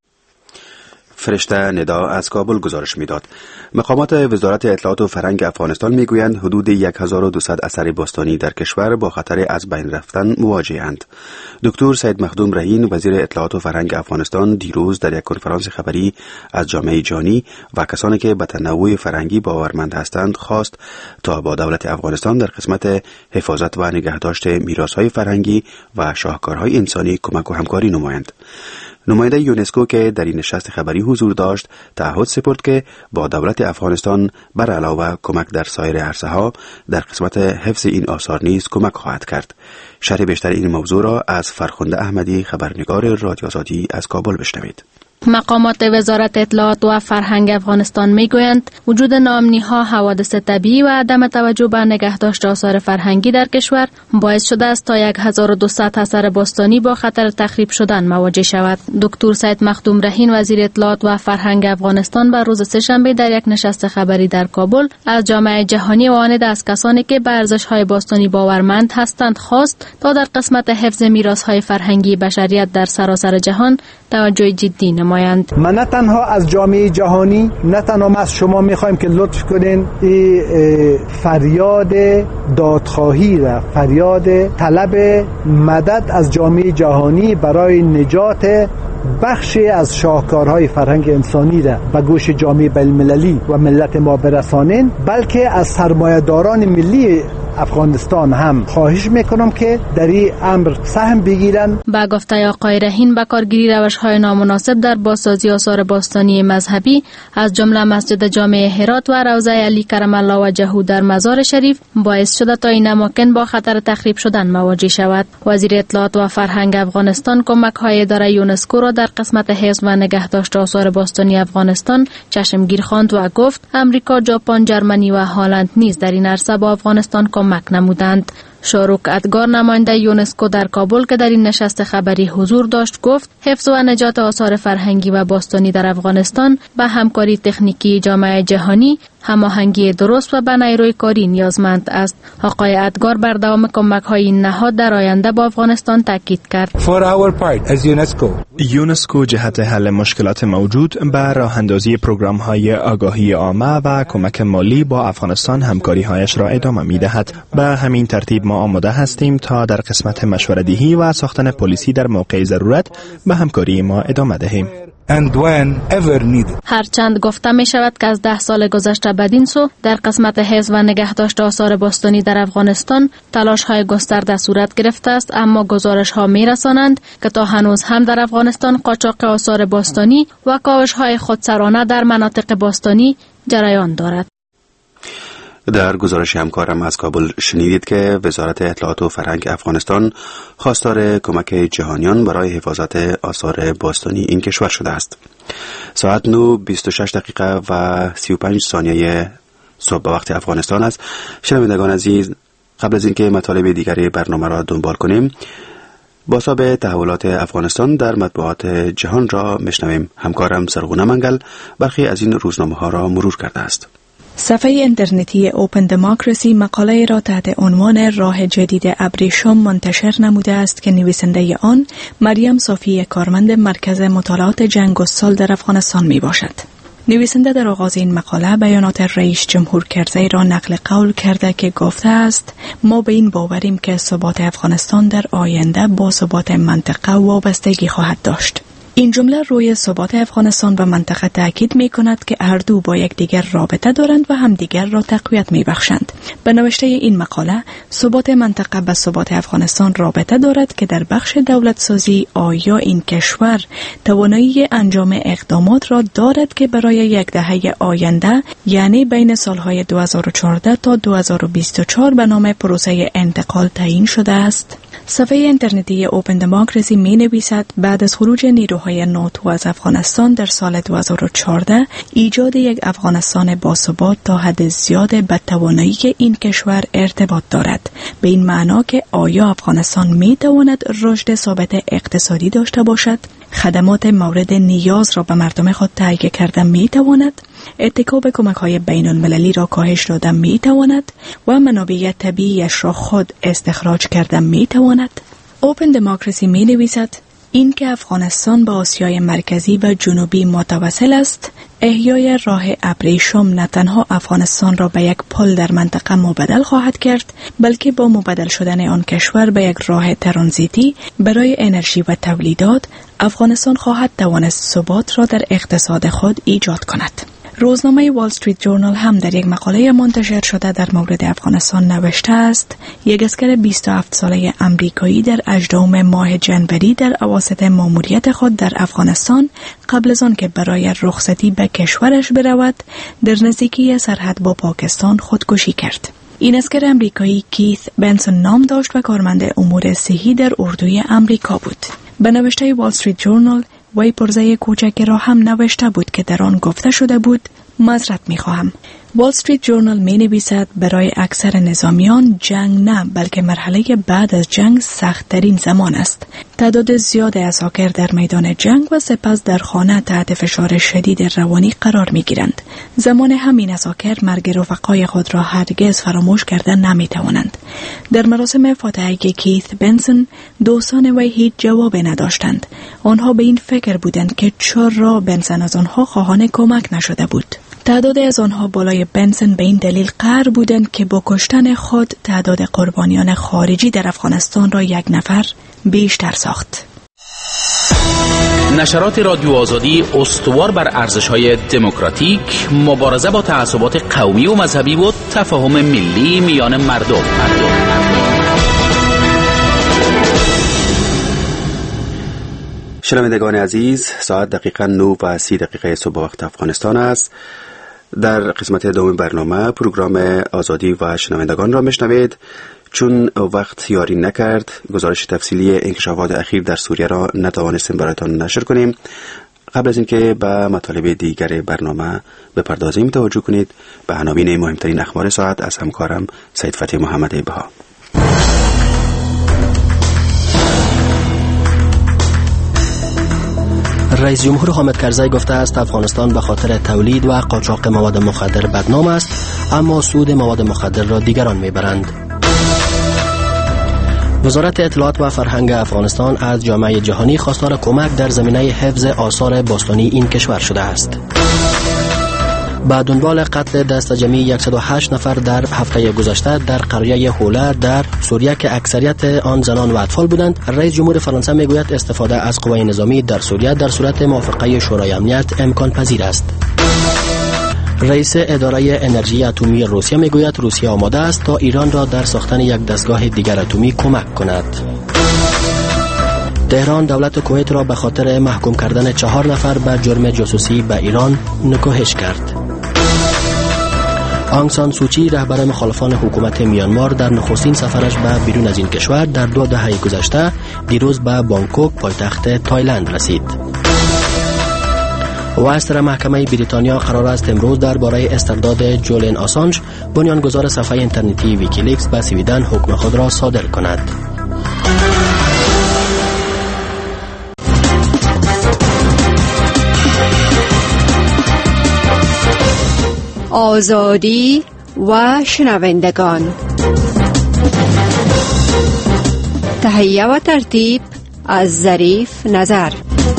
فرشته ندا از کابل گزارش میداد. مقامات وزارت اطلاعات و فرهنگ افغانستان میگویند حدود هزار و دویست اثر باستانی در کشور با خطر از بین رفتن مواجه‌اند. دکتر سید مخدوم رهین وزیر اطلاعات و فرهنگ افغانستان دیروز در یک کنفرانس خبری از جامعه جهانی و کسانی که به تنوع فرهنگی باورمند هستند خواست تا با دولت افغانستان در قسمت حفاظت و نگهداشت میراث‌های فرهنگی و شاهکارهای انسانی کمک و همکاری نمایند. نماینده یونسکو که در این نشست خبری حضور داشت تعهد سپرد که با دولت افغانستان بر علاوه کمک در سایر عرصه‌ها در قسمت حفظ این آثار نیز کمک خواهد کرد. شرح بیشتر این موضوع را از فرخنده احمدی خبرنگار رادیو آزادی از کابل بشنوید. مقامات وزارت اطلاعات و فرهنگ افغانستان میگویند وجود ناامنی‌ها، حوادث طبیعی و عدم توجه به نگهداشت آثار فرهنگی در کشور باعث شده است تا هزار و دویست اثر باستانی با خطر تخریب شدن مواجه شود. دکتر سید مخدوم رهین وزیر اطلاعات و فرهنگ افغانستان بر روز سه‌شنبه در یک نشست خبری در کابل از جامعه جهانی و آن از کسانی که به ارزش‌های باستانی باورمند هستند خواست تا در قسمت حفظ میراث‌های فرهنگی بشریت در سراسر جهان توجه جدی نمایند. ما نه تنها از جامعه جهانی، نه تنها از شما میخوایم که لطف کنین این فریاد دادخواهی را، فریاد طلب مدد از جامعه جهانی برای نجات بخشی از شاهکارهای فرهنگ انسانی را به گوش جامعه بین‌المللی و ملت ما برسانین، بلکه از سرمایه‌داران ملی افغانستان هم خواهش میکنم که در این امر سهم بگیرن. با گفته آقای رهین، به کارگیری روش‌های نامناسب در بازسازی آثار باستانی مذهبی از جمله مسجد جامع هرات و روضه علی کرم الله وجهه در مزار شریف باعث شده تا این اماکن با خطر تخریب شدن مواجه شود. وزیر اطلاعات و فرهنگ افغانستان کمک‌های اداره یونسکو را در قسمت حفظ و نگهداشت آثار باستانی افغانستان چشمگیر خواند و گفت امریکا، ژاپن، جرمنی و هلند نیز در این عرصه با افغانستان کمک نمودند. شاروک ادگار، نماینده یونسکو در کابل که در این نشست خبری حضور داشت، گفت حفظ و نجات آثار فرهنگی و باستانی در افغانستان به همکاری تکنیکی جامعه جهانی، هماهنگی درست و به نیروی کاری نیازمند است. آقای ادگار بر دوام کمک‌های این نهاد در آینده با افغانستان تاکید کرد. For our part as UNESCO یونسکو جهت حل مشکلات موجود به راه اندازی پروگرام‌های آگاهی عامه و کمک مالی با افغانستان همکاری‌هایش را ادامه می‌دهد. به همین ترتیب ما آماده هستیم تا در قسمت مشوره‌دهی و ساختن پلیسی در موقع ضرورت به همکاری ما ادامه دهیم. And whenever needed. هرچند گفته می شود که از ده سال گذشته بدین سو در قسمت حفظ و نگهداشت آثار باستانی در افغانستان تلاش های گسترده صورت گرفته است، اما گزارش ها می رسانند که تا هنوز هم در افغانستان قاچاق آثار باستانی و کاوش های خودسرانه در مناطق باستانی جریان دارد. در گزارش همکارم از کابل شنیدید که وزارت اطلاعات و فرهنگ افغانستان خواستار کمک جهانیان برای حفاظت آثار باستانی این کشور شده است. ساعت نه و بیست و شش دقیقه و سی و پنج ثانیه صبح به وقت افغانستان است. شنوندگان عزیز، قبل از اینکه مطالب دیگری برنامه را دنبال کنیم، بازتاب تحولات افغانستان در مطبوعات جهان را میشنویم. همکارم سرغونه منگل برخی از این روزنامه ها را مرور کرده است. صفحه اینترنتی اوپن دموکراسی مقاله را تحت عنوان راه جدید ابریشم منتشر نموده است که نویسنده آن مریم صافی، کارمند مرکز مطالعات جنگ و صلح در افغانستان می باشد. نویسنده در آغاز این مقاله بیانات رئیس جمهور کرزی را نقل قول کرده که گفته است ما به این باوریم که ثبات افغانستان در آینده با ثبات منطقه وابستگی خواهد داشت. این جمله روی ثبات افغانستان و منطقه تاکید می کند که هر دو با یکدیگر رابطه دارند و همدیگر را تقویت می بخشند. به نوشته این مقاله، ثبات منطقه به ثبات افغانستان رابطه دارد که در بخش دولت سازی آیا این کشور توانایی انجام اقدامات را دارد که برای یک دهه آینده، یعنی بین سالهای دو هزار و چهارده تا دو هزار و بیست و چهار به نام پروسه انتقال تعیین شده است. صفحه اینترنتی اوپن دموکراسی می نویسد بعد از خروج نیروهای ناتو از افغانستان در سال دو هزار و چهارده ایجاد یک افغانستان باثبات تا حد زیاد به توانایی این کشور ارتباط دارد، به این معنا که آیا افغانستان می تواند رشد ثابت اقتصادی داشته باشد، خدمات مورد نیاز را به مردم خود تهیه کرده می تواند، اتکا به کمک‌های بین‌المللی را کاهش داده می تواند و منابع طبیعیش را خود استخراج کرده می تواند. اوپن دموکراسی می نویسد این که افغانستان با آسیای مرکزی و جنوبی متوسل است، احیای راه ابریشم نه تنها افغانستان را به یک پل در منطقه مبدل خواهد کرد، بلکه با مبدل شدن آن کشور به یک راه ترانزیتی برای انرژی و تولیدات، افغانستان خواهد توانست ثبات را در اقتصاد خود ایجاد کند. روزنامه وال استریت جورنال هم در یک مقاله منتشر شده در مورد افغانستان نوشته است یک عسکر بیست و هفت ساله امریکایی در هجدهم ماه جنوری در اواسط ماموریت خود در افغانستان قبل از آن که برای رخصتی به کشورش برود در نزدیکی سرحد با پاکستان خودکشی کرد. این عسکر امریکایی کیث بنسون نام داشت و کارمند امور صحی در اردوی امریکا بود. به نوشته وال استریت جورنال وی پرزه کوچکی را هم نوشته بود که در آن گفته شده بود معذرت می‌خواهم. وال استریت جورنال می نویسد برای اکثر نظامیان جنگ نه بلکه مرحله بعد از جنگ سخت‌ترین زمان است. تعداد زیاد اساکر در میدان جنگ و سپس در خانه تحت فشار شدید روانی قرار می گیرند. زمان همین اساکر مرگ رفقای خود را هرگز فراموش کردن نمی توانند. در مراسم فاتحه کیث بنسون دوستان وی هیچ جواب نداشتند. آنها به این فکر بودند که چرا بنسون از آنها خواهان کمک نشده بود. تعداد از آنها بالای بنسون به این دلیل قهر بودند که با کشتن خود تعداد قربانیان خارجی در افغانستان را یک نفر بیشتر ساخت. نشرات رادیو آزادی استوار بر ارزش‌های دموکراتیک، مبارزه با تعصبات قومی و مذهبی و تفاهم ملی میان مردم. مردم. شنوندگان عزیز، ساعت دقیقاً نه و سی دقیقه صبح وقت افغانستان است. در قسمت دوم برنامه پروگرام آزادی و شنوندگان را میشنوید. چون وقت یاری نکرد گزارش تفصیلی انکشافات اخیر در سوریه را نتوانستیم برایتان نشر کنیم. قبل از اینکه به مطالب دیگر برنامه بپردازیم توجه کنید به عناوین مهمترین اخبار ساعت از همکارم سید فتحی محمد بها. رئیس جمهور حامد کرزی گفته است افغانستان به خاطر تولید و قاچاق مواد مخدر بدنام است، اما سود مواد مخدر را دیگران میبرند. وزارت اطلاعات و فرهنگ افغانستان از جامعه جهانی خواستار کمک در زمینه حفظ آثار باستانی این کشور شده است. با دنبال قتل دست جمعی صد و هشت نفر در هفته گذشته در قریه هوله در سوریه که اکثریت آن زنان و اطفال بودند، رئیس جمهور فرانسه میگوید استفاده از قوای نظامی در سوریه در صورت موافقه شورای امنیت امکان پذیر است. رئیس اداره انرژی اتمی روسیه میگوید روسیه آماده است تا ایران را در ساختن یک دستگاه دیگر اتمی کمک کند. تهران دولت کویت را به خاطر محکوم کردن چهار نفر به جرم جاسوسی به ایران نکوهش کرد. آنگ سان سوچی رهبر مخالفان حکومت میانمار در نخستین سفرش به بیرون از این کشور در دو دهه گذشته دیروز به بانکوک پایتخت تایلند رسید. وستر محکمه بریتانیا قرار است امروز درباره استرداد جولین آسانج بنیانگذار صفحه اینترنتی ویکیلیکس به سویدن حکم خود را صادر کند. آزادی و شنوندگان، تهیه و ترتیب از ظریف نظر.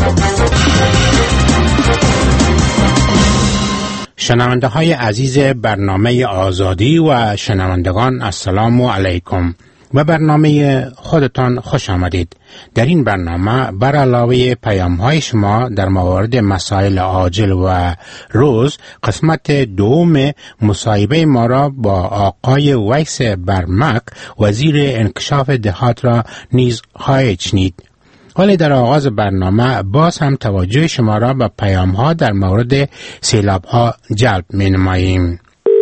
شنونده های عزیز برنامه آزادی و شنوندگان، السلام علیکم. به برنامه خودتان خوش آمدید. در این برنامه بر علاوه پیام های شما در مورد مسائل عاجل و روز، قسمت دوم مصاحبه ما را با آقای ویس برمک وزیر انکشاف دهات را نیز خواهید شنید. ولی در آغاز برنامه باز هم توجه شما را به پیام ها در مورد سیلاب ها جلب می نماییم.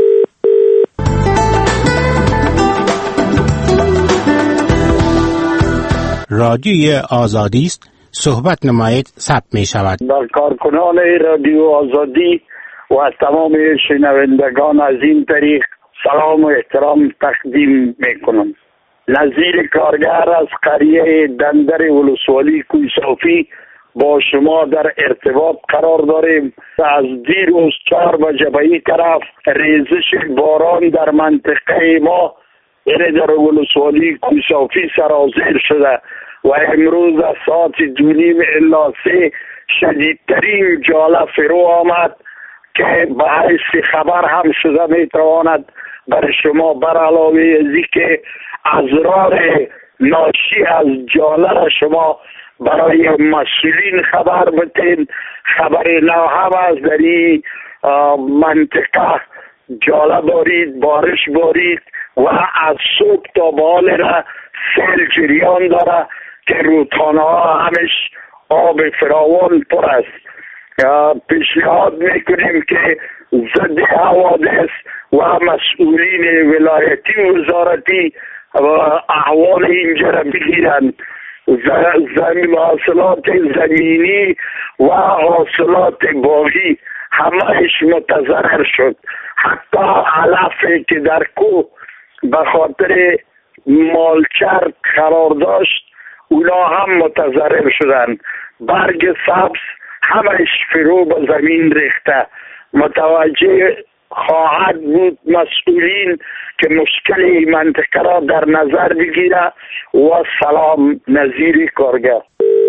رادیوی آزادی است، صحبت نمایید، ثبت می شود. در کارکنان رادیو آزادی و تمام شنوندگان از این طریق سلام و احترام تقدیم می کنم. نظیر کارگر از قریه دندر ولسوالی کوهصافی با شما در ارتباط قرار داریم. از دیروز چهار بجه به این طرف ریزش باران در منطقه ما یعنی در ولسوالی کوهصافی سرازیر شده و امروز از ساعت دو نیم الا سه شدیدترین جاله فرو آمد که به حیث خبر هم شده میتواند برای شما بر علاوه ازی که ازرار ناشی از جاله را شما برای مسئولین خبر بتین. خبر نو هم از در این منطقه جاله بارید، بارش بارید و از صبح تا به حال را سیل جریان داره که رودخانه ها همش آب فراوان پر است. پیشنهاد میکنیم که ضد حوادث و مسئولین ولایتی و وزارتی و احوال اینجا را بگیرند. زمین حاصلات زمینی و حاصلات باغی همهش متضرر شد. حتی علفی که در کوه به خاطر مالچر قرار داشت اونا هم متضرر شدن. برگ سبز همهش فرو به زمین ریخته. متوجه خواهد بود مسئولین که مشکل این منطقه را در نظر بگیره. و سلام، نظیر کارگر.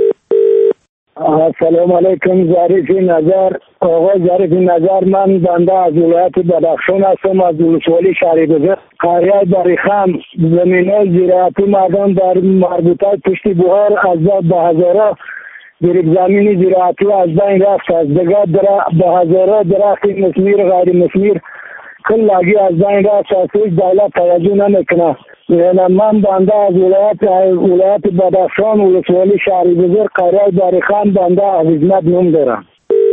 السلام علیکم. ظریف نظر، آقای ظریف نظر، من بنده از ولایت بدخشان هستم، از ولسوالی شهریبزر. قریه بریخم زمین‌های زراعتی مردم در مربوطه پشت بوهر از به هزارا گریب زمینی زراعتی از بین رفت است. دیگر به هزارا درخت مسمیر غیر مسمیر کلگی از بین رفت است. هیچ دولت توجه نمیکنه. یعنی من بنده از ولایت ولایت بدخشان ولسوالی شهریبزر قریه بریخم بنده از خدمت نام دارم.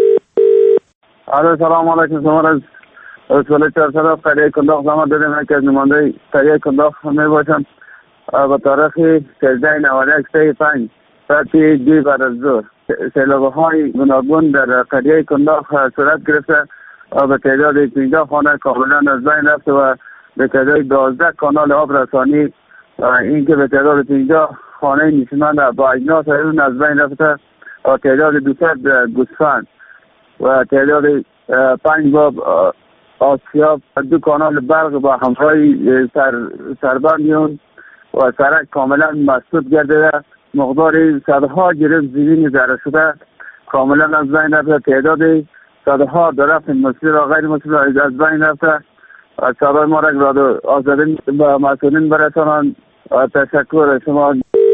الو سلام علیکم. شما از ولسوالی چهارصد قریه کنداخ زمان دادم که از نماینده قریه کنداخ می باشم. با تاریخ سیزده نود و یک سه پنج ساعت دی بعد از ظهر سیلاب‌های گوناگون در قریه کنداخ صورت گرفته و به تعداد پانزده خانه کاملا از بین رفته و به تعداد دوازده کانال آب رسانی این که به تعداد پانزده خانه نیستمند با اجناس اون از بین رفته و تعداد دویست گوسفند و تعداد پنج باب آسیاب، دو کانال برق با همراهی سر سربندیون و سرک کاملا مسدود گردیده. مقدار صدها گرفت زمین ذره شده کاملا از بین رفته. تعداد صدها درخت مسیر و غیر مسیر از بین رفته. صدای ما را آزادی به مسئولین برسانند. تشکر شما.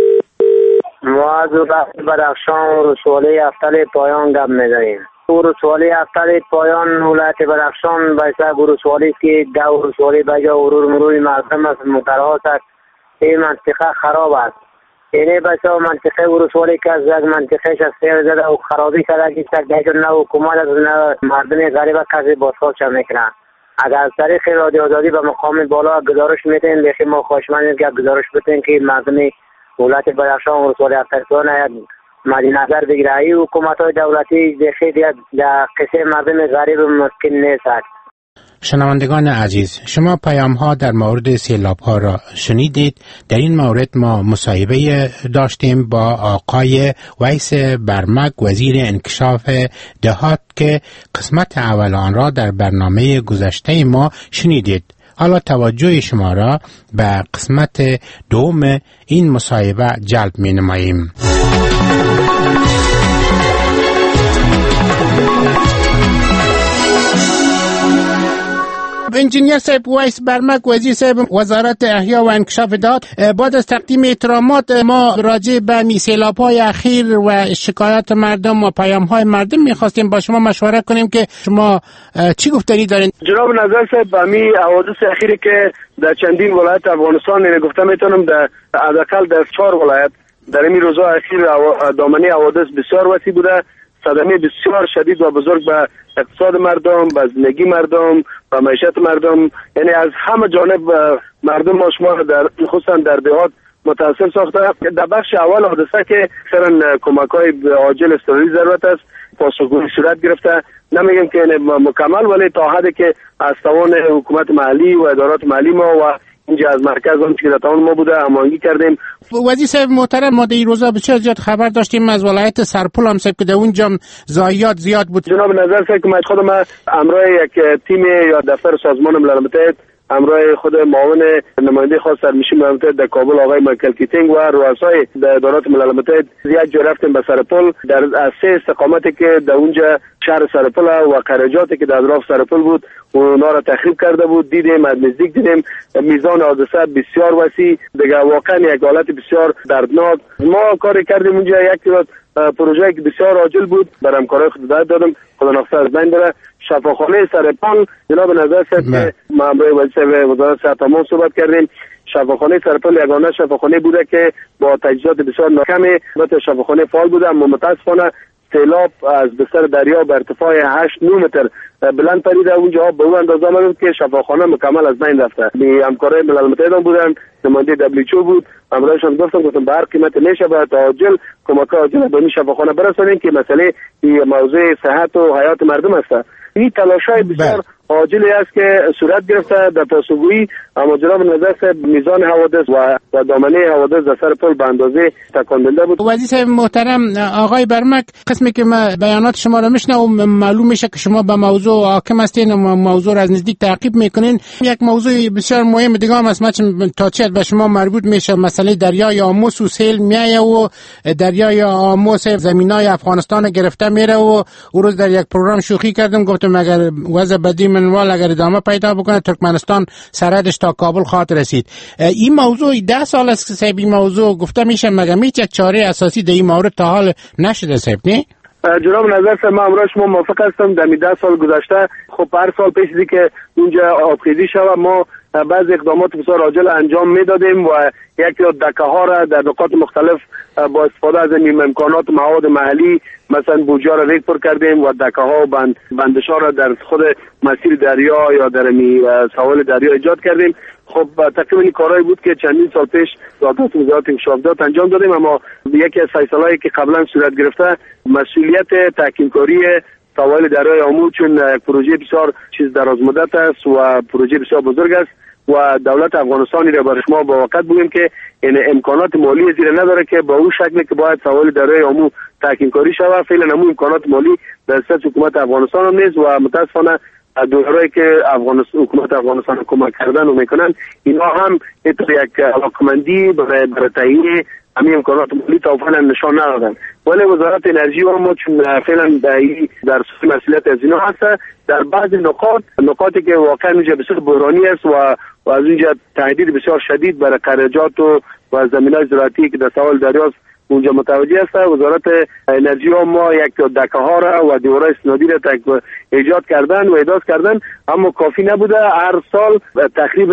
ما از بدخشان ولسوالی افتل پایان گپ می‌زنیم. ولسوالی افتل پایان ولایت بدخشان بایسته ولسوالی که ده ولسوالی بجا ورور مرور مردم است متراس است. این منطقه خراب است. اینه بسا منطقه ولسوالی که از یک منطقهش از سیر زده و خرابی کرده که تک نه حکومت از نه مردم غریب کسی بازخواست میکنه. اگر از طریق رادیو آزادی به مقام بالا گزارش میتین لیخی ما خواهشمندیم که گزارش بتین که مردم ولایت بدخشان ولسوالی افترسان مدی نظر بگیره. ای حکومت های دولتی دیخی در قصه مردم غریب ممکن نیست. شنوندگان عزیز، شما پیام ها در مورد سیلاب ها را شنیدید. در این مورد ما مصاحبه داشتیم با آقای ویس برمک وزیر انکشاف دهات که قسمت اول آن را در برنامه گذشته ما شنیدید. حالا توجه شما را به قسمت دوم این مصاحبه جلب می نماییم. انجینیر صاحب ویس برمک وزیر صاحب وزارت احیا و انکشاف دهات، بعد از تقدیم احترامات ما راجع به سیلاب‌های اخیر و شکایات مردم و پیام‌های مردم می‌خواستیم با شما مشوره کنیم که شما چی گفتنی دارین؟ جناب نظر صاحب، به می حوادث اخیری که در چندین ولایت افغانستان گفتم میتونم در حداقل در چهار ولایت در این روزها اخیر دامنه حوادث بسیار وسیع بوده. صدمه بسیار شدید و بزرگ به اقتصاد مردم، به زندگی مردم، به معیشت مردم، یعنی از همه جانب مردم ما شما در خصوصا در دهات متاثر ساخته. در بخش اول حادثه که سرن کمک‌های عاجل اضطراری ضرورت است، پاسخگویی صورت گرفته. نمیگم که مکمل، ولی تا حدی که از توان حکومت محلی و ادارات محلی ما و اینجا از مرکز اون که در ما بوده هماهنگی کردیم. وزیر صاحب محترم، ما این روزا بسیار زیاد خبر داشتیم از ولایت سرپل هم صاحب که در اونجا ضایعات زیاد بود. جناب نظر صاحب که من خودم همراه یک تیم یا دفتر سازمان ملل متحد همراه خود معاون نماینده خاص سرنشین ملل متحد در کابل آقای مایکل کیتینگ و رؤسای ادارات ملل متحد زیاد جا رفتیم به سرپل در از سه استقامتی که در اونجا شهر سرپل و قرجاتی که در اطراف سرپل بود و اونا را تخریب کرده بود دیدیم. از نزدیک دیدیم میزان حادثه بسیار وسیع، دیگه واقعا یک حالت بسیار دردناک. ما کاری کردیم اونجا، یک پروژه که بسیار عاجل بود بر همکارای خود دادم، خدا نخسته از بین بره. شفاخانه سرپل جناب نظر صاحب که ما همراه وزیر وزارت صحت تمام صحبت کردیم. شفاخانه سرپل یگانه شفاخانه بوده که با تجهیزات بسیار ناکمی البته شفاخانه فعال بوده، اما متاسفانه سیلاب از بستر دریا به ارتفاع هشت نه متر بلند پریده. اونجا به اون اندازه آمد که شفاخانه مکمل از بین رفته. همکارای ملل متحد بودن، نماینده دبلیو بود، امروزشان گفتم گفتم به هر قیمت میشه باید عاجل کمک عاجل به این شفاخانه برسونیم که مسئله موضوع صحت و حیات مردم است. این تلاش‌های بسیار عاجلی است که صورت گرفته در پاسخگویی، اما جناب نظر میزان حوادث و و دامنه حوادث در سر پل به اندازه تکان داده بود. وزیر صاحب محترم آقای برمک، قسمی که ما بیانات شما را میشنوم معلوم میشه که شما به موضوع حاکم هستین و موضوع را از نزدیک تعقیب میکنین. یک موضوع بسیار مهم دیگه هم است تا چه به شما مربوط میشه، مسئله دریای آموس و سیل میایه و دریای آموس زمینای افغانستان گرفته میره و اون روز در یک پروگرام شوخی کردم، گفتم اگر وضع بدی منوال اگر ادامه پیدا بکنه ترکمنستان سرحدش تا کابل خواهد رسید. این موضوع ده سال است که صاحب این موضوع گفته میشه، مگر هیچ یک چاره اساسی در این مورد تا حال نشده صاحب؟ نه جناب نظر صاحب، من امروز شما موافق هستم. در ده سال گذشته خب هر سال پیش از که اونجا آبخیزی شود ما بعض اقدامات بسیار عاجل انجام میدادیم و یکی از دکه ها را در نقاط مختلف با استفاده از این امکانات مواد محلی مثلا بوجه را ریگ پر کردیم و دکه ها و بند بندش ها را در خود مسیر دریا یا در می سواحل دریا ایجاد کردیم. خب تقریبا این کارهایی بود که چندین سال پیش وزارت وزارت انکشافات انجام دادیم، اما یکی از فیصله‌هایی که قبلا صورت گرفته مسئولیت تحکیمکاری سواحل دریای آمو، چون پروژه بسیار چیز دراز مدت است و پروژه بسیار بزرگ است و دولت افغانستانی را برای شما با وقت بگیم که این امکانات مالی زیر نداره که با اون شکلی که باید سواحل دریای آمو تحکیمکاری شود. فعلا همون امکانات مالی در دست حکومت افغانستان هم نیست و متاسفانه دورایی که افغانستان حکومت افغانستان کمک کردن و میکنن اینا هم یک علاقمندی برای برای تهیه همین امکانات مالی تا فعلا نشان ندادن. ولی وزارت انرژی و ما چون فعلا در سوی مسئولیت از اینا هست، در بعض نقاط نقاطی که واقعا اینجا بسیار بحرانی است و و از اینجا تهدید بسیار شدید برای خراجات و و زمینای زراعتی که در سواحل دریاست اونجا متوجه است. وزارت انرژی و ما یک دکه ها را و دیوارهای اسنادی را ایجاد کردن و احداث کردن، اما کافی نبوده. هر سال تخریب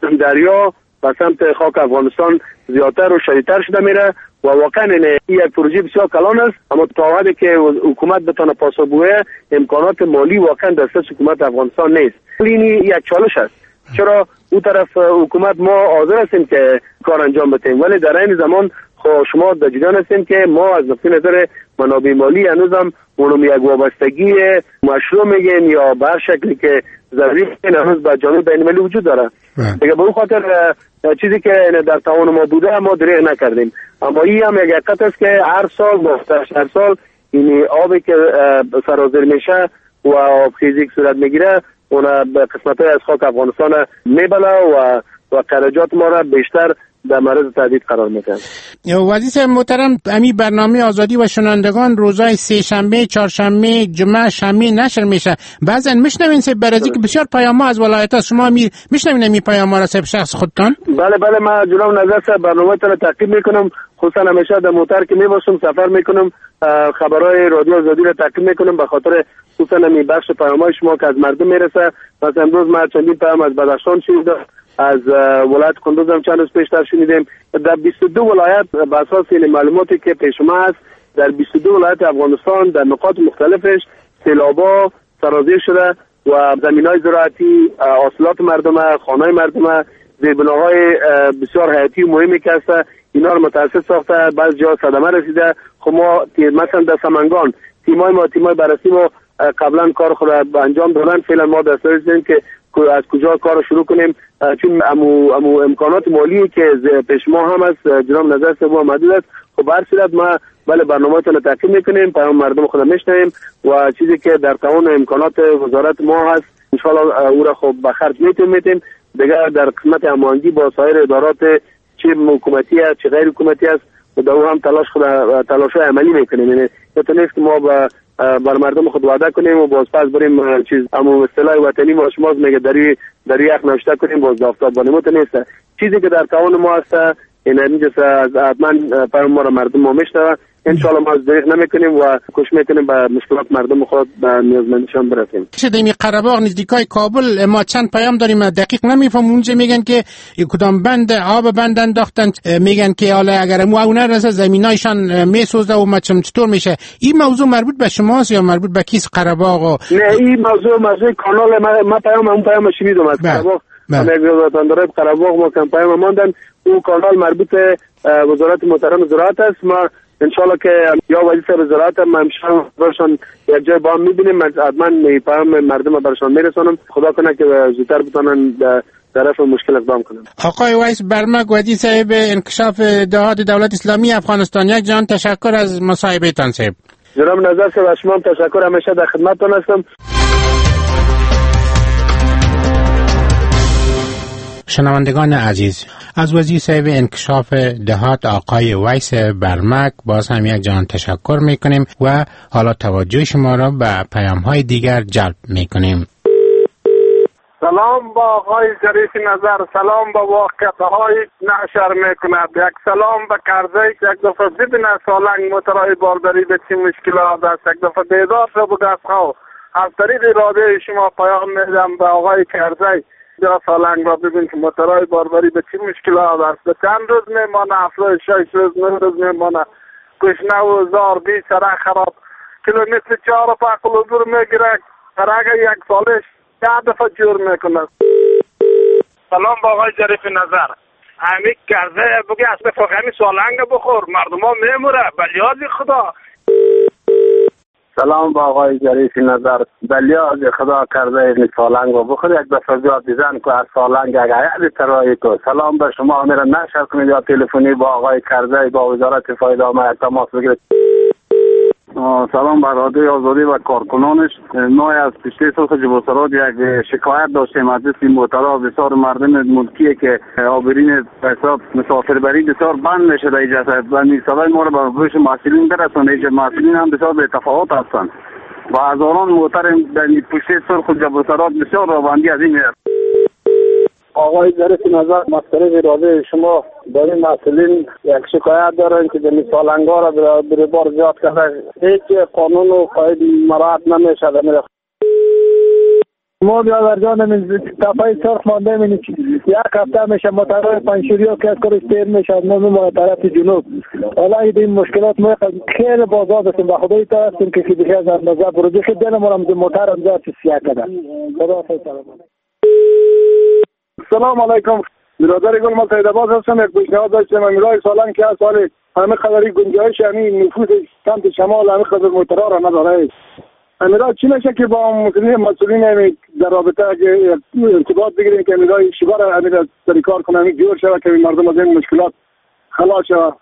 دریا و سمت خاک افغانستان زیادتر و شدیدتر شده میره و واقعا این یک پروژه بسیار کلان است، اما تا وقتی که حکومت بتونه پاسخگوی امکانات مالی واقعا در دست حکومت افغانستان نیست. این یک چالش است. چرا اون طرف حکومت ما حاضر هستیم که کار انجام بدیم، ولی در این زمان خب شما در جریان هستیم که ما از نقطه نظر منابع مالی هنوز هم اونم یک وابستگی مشروع میگیم یا به هر شکلی که ضروری هنوز به جامعه بین‌المللی وجود داره. دیگه به اون خاطر چیزی که در توان ما بوده ما دریغ نکردیم، اما این هم یک حقیقت است که هر سال گذشته هر سال این آبی که سرازیر میشه و آبخیزی که صورت میگیره اون به قسمت‌های از خاک افغانستان میبله و و خراجات ما را بیشتر در معرض تهدید قرار میدن. وزیر محترم، امی برنامه آزادی و شنوندگان روزهای سه شنبه، چهارشنبه، جمعه، شنبه نشر میشه. بعضن میشنوین سه برازی که بسیار پیام‌ها از ولایت‌ها شما می میشنوین می پیام‌ها را سه شخص خودتان؟ بله بله، من جناب نظر صاحب برنامه تان تعقیب میکنم، خصوصا همیشه در موتر که میباشم سفر میکنم خبرهای رادیو آزادی را تعقیب میکنم به خاطر خصوصا می بخش پیام‌های شما که از مردم میرسه. مثلا امروز ما چندین پیام از بدخشان شنیدم، از ولایت کندوز هم چند روز پیشتر شنیدیم. در بیست و دو ولایت به اساس این معلوماتی که پیش ما هست در بیست و دو ولایت افغانستان در نقاط مختلفش سیلابا سرازیر شده و زمینای زراعتی، حاصلات مردم، خانه‌های مردم، زیربناهای بسیار حیاتی و مهمی که هست اینا رو متاثر ساخته، بعضی جا صدمه رسیده. خب ما مثلا در سمنگان تیمای ما تیمای بررسی ما قبلا کار خود انجام دادن، فعلا ما دستور دادیم که از کجا کار رو شروع کنیم، چون امو, امو امکانات مالی که پیش ما هم از جناب نظر صاحب محدود است. خب هر صورت ما بله برنامه‌تون رو تعقیب میکنیم، پیام مردم خود میشنویم و چیزی که در توان امکانات وزارت ما هست ان شاء الله او را خب به خرج میتونیم. دیگه در قسمت هماهنگی با سایر ادارات چه حکومتی است چه غیر حکومتی است و در هم تلاش خود تلاش‌های عملی میکنیم. یعنی تو نیست که ما با بر مردم خود وعده کنیم و باز پس بریم چیز اما اصطلاح وطنی ما شما میگه دری دری یک نوشته کنیم باز آفتاب بانیم تو نیست. چیزی که در توان ما هست این اینجا از حتما پیام ما را مردم ما میشنوه. ان شاء الله ما از دریغ نمیکنیم و کوشش میکنیم به مشکلات مردم خود به نیازمندیشان برسیم. شده این قره باغ نزدیکای کابل ما چند پیام داریم دقیق نمیفهم. اونجا میگن که کدام بند آب بند انداختن، میگن که حالا اگر مو اون نرسه زمینایشان میسوزه و ما چطور میشه. این موضوع مربوط به شماست یا مربوط به کیس قره باغ؟ نه این موضوع موضوع کانال ما, ما پیام اون پیام شنیدم از قره باغ. من یک وزارتاندار قره باغ ما کم پیام ماندن. اون کانال مربوط وزارت محترم زراعت است. ما انشالله که یا وزیر وزارت هم همشان برشان یک جای با هم میبینیم. حتما پیام مردم برشان میرسانم. خدا کنه که زودتر بتونن طرف مشکل اقدام کنن. آقای ویس برمک وزیر صاحب انکشاف دهات دولت اسلامی افغانستان، یک جان تشکر از مصاحبه تان صاحب. جناب نظر صاحب از شما تشکر، همیشه در خدمتتان هستم. شنوندگان عزیز، از وزیر صاحب انکشاف دهات آقای ویس برمک باز هم یک جان تشکر میکنیم و حالا توجه شما را به پیام های دیگر جلب میکنیم. سلام با آقای شریف نظر، سلام با واقعیت های نشر میکند. یک سلام به کرزی که یک دفعه ببینه سالنگ موترهای بارداری به چی مشکلات است، یک دفعه بیدار شو بگه خواه. از طریق رادیو شما پیام میدم به آقای کرزی یا سالنگ را ببین که موترهای بارداری به چی مشکلات است. به چند روز میمانه، افرای شش روز نه روز میمانه، گشنه و زار بی سره خراب، کیلومتر چهار و پاک عبور میگیره، سرک یک سالش ده دفعه جور میکنه. سلام با آقای شریف نظر، همی کرده بگی از دفعه همی سالنگ بخور، مردم ها میموره بلیاز خدا. سلام با آقای شریف نظر، بلیاز خدا کرده این سالنگ رو بخور، یک دفعه بیاد دیزن که از سالنگ اگر یعنی ترایی تو. سلام به شما، میره نشر کنید یا تلفنی با آقای کرده با وزارت فایده آمد تماس بگیرید. سلام بر رادیوی آزادی و کارکنانش. ما از پشتی سرخ جبوسرات یک شکایت داشتیم از این موترها. بسیار مردم ملکیه که آبرین حساب مسافربری بسیار بند میشه در اینجا و صدای ما رو به گوش مسئولین برسونه. اینجا مسئولین هم بسیار به تفاوت هستند و هزاران موتر در پشتی سرخ جبوسرات بسیار رابندی از این هست. آقای شریف نظر، مسئله اراده شما در این مسئولین یک شکایت دارن که در سالنگا را به بار زیاد کرده، هیچ قانون و قاعده مراعات نمیشه. میره ما بیادر جان من تپای سرخ مانده من یک هفته میشه موترهای پنشوری ها که از کارش تیر میشه ما میمونه طرف جنوب. حالا این مشکلات ما خیلی بازار هستیم و خدای تا هستیم که که دیگه از اندازه برودی خیلی دلم هم موتر هم زیاد سیاه کده. خدا سلام. سلام علیکم، برادر گل ما سیدآباد هستم. یک پیشنهاد داشتم امیرای سالنگ که از سال همه خبری گنجایش یعنی نفوذ سمت شمال همه خبر موترها را نداره. امیرای چی میشه که با مسئولین مسئولین در رابطه ارتباط بگیریم که امیرای شبار امیرای سری کار کنه، همین جور شود که مردم از این مشکلات خلاص شود.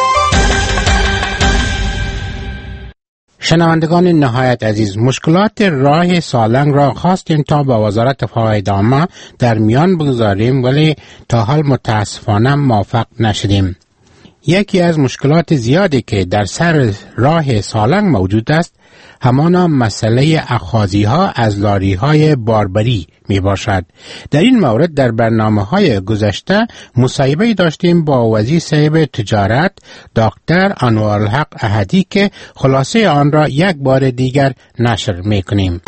شنوندگان نهایت عزیز، مشکلات راه سالنگ را خواستیم تا با وزارت فایده عامه در میان بگذاریم ولی تا حال متاسفانه موفق نشدیم. یکی از مشکلات زیادی که در سر راه سالنگ موجود است همانا مسئله اخاذی ها از لاری های باربری می باشد. در این مورد در برنامه های گذشته مصاحبه داشتیم با وزیر صاحب تجارت دکتر انوارالحق احدی که خلاصه آن را یک بار دیگر نشر می کنیم.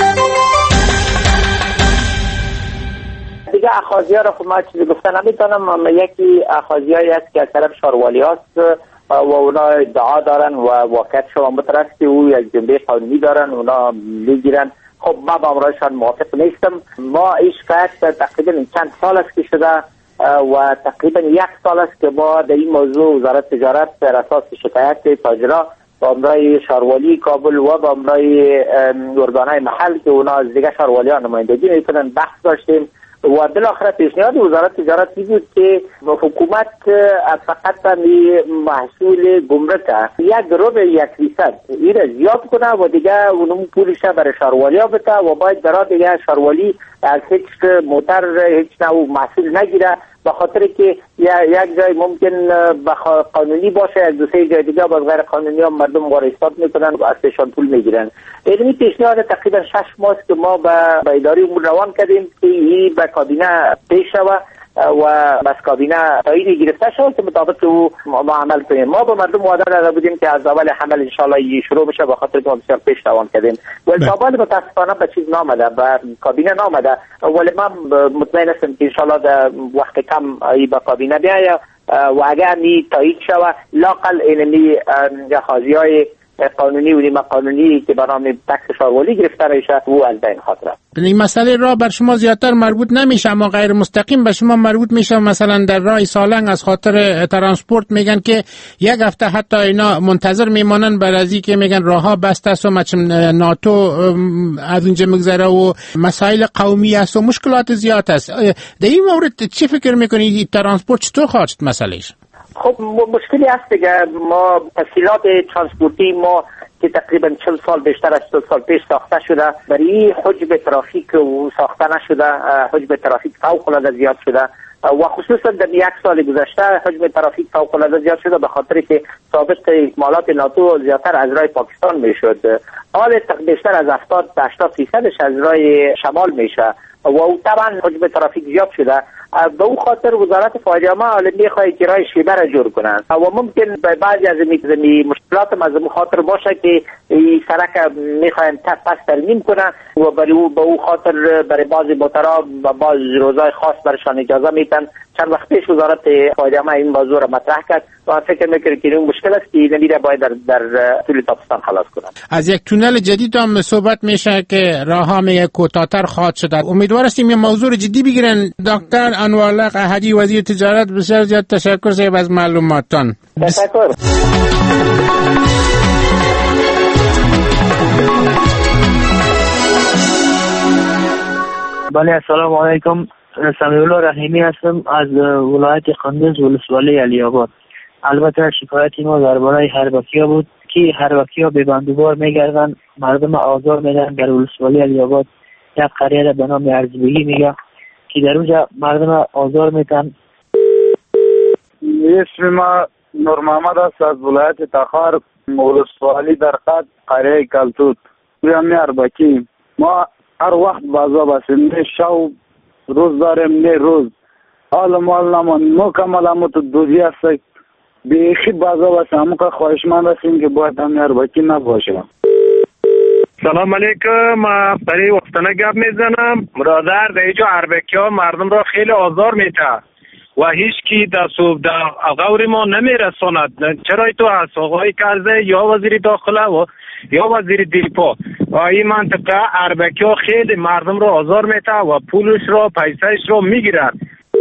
دیگه اخاذی ها را خب ما چیزی گفتن نمیتونم. یکی اخاذی هایی است که از طرف شاروالی هاست و اونا ادعا دارن و واقعیت شما مترست که او یک جنبه قانونی دارن، اونا میگیرن. خب ما با امرایشان موافق نیستم. ما این شکایت تقریبا چند سال است که شده و تقریبا یک سال است که ما در این موضوع وزارت تجارت بر اساس شکایت تاجرا با امرای شاروالی کابل و با امرای ارگانهای محل که اونا از دیگه شاروالی ها نمایندگی میکنن بحث داشتیم و بالاخره پیشنهاد وزارت تجارت بود که حکومت فقط محصول گمرک یک ربع یک فیصد این را زیاد کنه و دیگه اونم پولش برای شاروالی ها بده و باید برای دیگه شاروالی از هیچ موتر هیچ نوع محصول نگیره، به خاطر که یک جای ممکن قانونی باشه، از دو سه جای دیگه باز غیر قانونی هم مردم وارثات میکنن و از پیشان پول میگیرن. این پیشنهاد تقریبا شش ماه که ما به اداره امور روان کردیم که این به کابینه پیش شود و بس کابینه تایید گرفته شد که مطابق او ما عمل کنیم. ما با مردم وعده داده بودیم که از اول حمل ان شاء الله شروع بشه، به خاطر که ما بسیار پیش روان کردیم ولی تا حالا متاسفانه به چیز نامده، به کابینه نامده. ولی من مطمئن هستم که ان شاء الله در وقت کم ای به کابینه بیاید و اگر نی تایید شود لاقل اینمی خازی های قانونی و نیمه قانونی که به نام تکس شاروالی گرفته میشه او از بین خاطر. این مسئله راه بر شما زیادتر مربوط نمیشه اما غیر مستقیم به شما مربوط میشه. مثلا در راه سالنگ از خاطر ترانسپورت میگن که یک هفته حتی اینا منتظر میمانن بر از اینکه میگن راهها بسته است و مچم ناتو از اونجا میگذره و مسائل قومی است و مشکلات زیاد است. در این مورد چی فکر میکنید ترانسپورت چطور خواهد مسئلهش؟ خب مشکلی هست که ما تسهیلات ترانسپورتی ما که تقریبا چهل سال بیشتر از چهل سال پیش ساخته شده برای حجم ترافیک و ساخته نشده. حجم ترافیک فوق العاده زیاد شده و خصوصا در یک سال گذشته حجم ترافیک فوق العاده زیاد شده به خاطر که ثابت اکمالات ناتو زیادتر از راه پاکستان میشد. حال بیشتر از هفتاد تا هشتاد درصدش از راه شمال میشه و او طبعا حجم ترافیک زیاد شده. به او خاطر وزارت فاجعه عامه میخواد که راه شیبه را جور کنند و ممکن به بعضی از این مشکلات مزمو خاطر باشه که این سرک میخواین پس ترمیم کنن و برای او به او خاطر برای بعضی موترها و بعض روزهای خاص برشان اجازه میتن. چند وقت پیش وزارت فاجعه عامه این موضوع را مطرح کرد و فکر میکنه که این مشکل است که نمیره باید در در طول تابستان خلاص کنند. از یک تونل جدید هم صحبت میشه که راهها میگه کوتاه‌تر خواهد شد. امیدوار هستیم این موضوع جدی بگیرن. دکتر انوارالله احدی وزیر تجارت بسیار زیاد تشکر صاحب از معلوماتتان. تشکر. بله السلام علیکم. سمیع الله رحیمی هستم از ولایت قندوز ولسوالی علی آباد. البته شکایت ما درباره هربکی‌ها بود که هربکی‌ها به بندوبار میگردن مردم آزار میدن. در ولسوالی علی آباد یک قریه به نام ارزبگی میگه که در اونجا مردم آزار میدن. اسم ما نور محمد است از ولایت تخار ولسوالی در خط قریه کلتوت. بیامی هربکی ما هر وقت بازا بسیم نه شو روز داریم نه روز حال مال نمان مکمل همو تو دوزی هست بیخی بازا بسیم همو که خواهشمند هستیم که باید همی هربکی نباشه. سلام علیکم. ما برای وقتانه گپ میزنم. برادر در اینجا هربکی ها مردم را خیلی آزار میته و هیچ کی در صوب در غور ما نمیرساند. چرا تو از آقای کرزه یا وزیر داخله و یا وزیر دیپا و این منطقه اربکی ها خیلی مردم را آزار میته و پولش را پیسهش را میگیرن.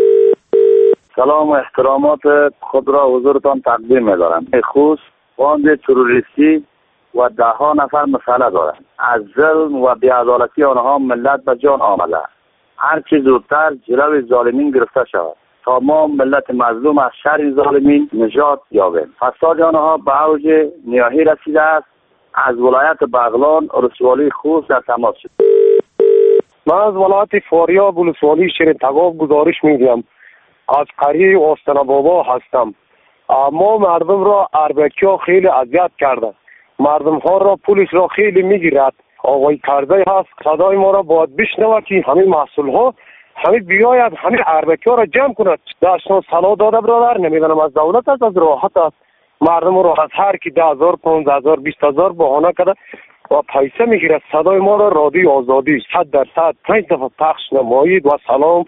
سلام و احترامات خود را حضورتان تقدیم میدارم. خوست باند تروریستی و ده ها نفر مسئله دارند. از ظلم و بی‌عدالتی آنها ملت به جان آمده. هر چی زودتر جلوی ظالمین گرفته شود تا ما ملت مظلوم از شر ظالمین نجات یابیم. فساد آنها به اوج نیاهی رسیده است. از ولایت بغلان ولسوالی خوست در تماس شد. من از ولایت فاریاب ولسوالی شیرین تگاو گزارش میدیم. از قریه آستانه بابا هستم. اما مردم را اربکی ها خیلی اذیت کردند. مردم ها را پولیس را خیلی میگیرد. آقای کرزی هست صدای ما را باید بشنوه که همین محصول ها همین بیاید همین اربکی ها را جمع کند. داشتن صلاح داده برادر نمیدونم از دولت است از راحت است. مردم رو از هر کی ده هزار پانزده هزار بیست هزار بهانه کرده و پیسه میگیرد. صدای ما را رادیو آزادی صد درصد پنج دفعه پخش نمایید و سلام.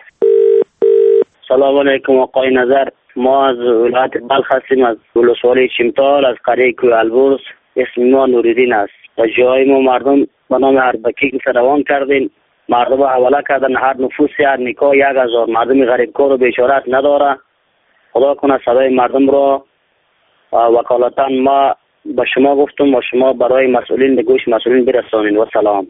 سلام علیکم آقای نظر. ما از ولایت بلخ هستیم از ولسوالی چمتال از قریه کوی البرز. اسم ما نوریدین است. و جای ما مردم به نام هربکی که روان کردیم. مردم حواله کردن هر نفوسی هر نکاح یک هزار. مردم غریب کار و بیچارت نداره. خدا کنه صدای مردم را وکالتا ما به شما گفتم و شما برای مسئولین به گوش مسئولین برسانید و سلام.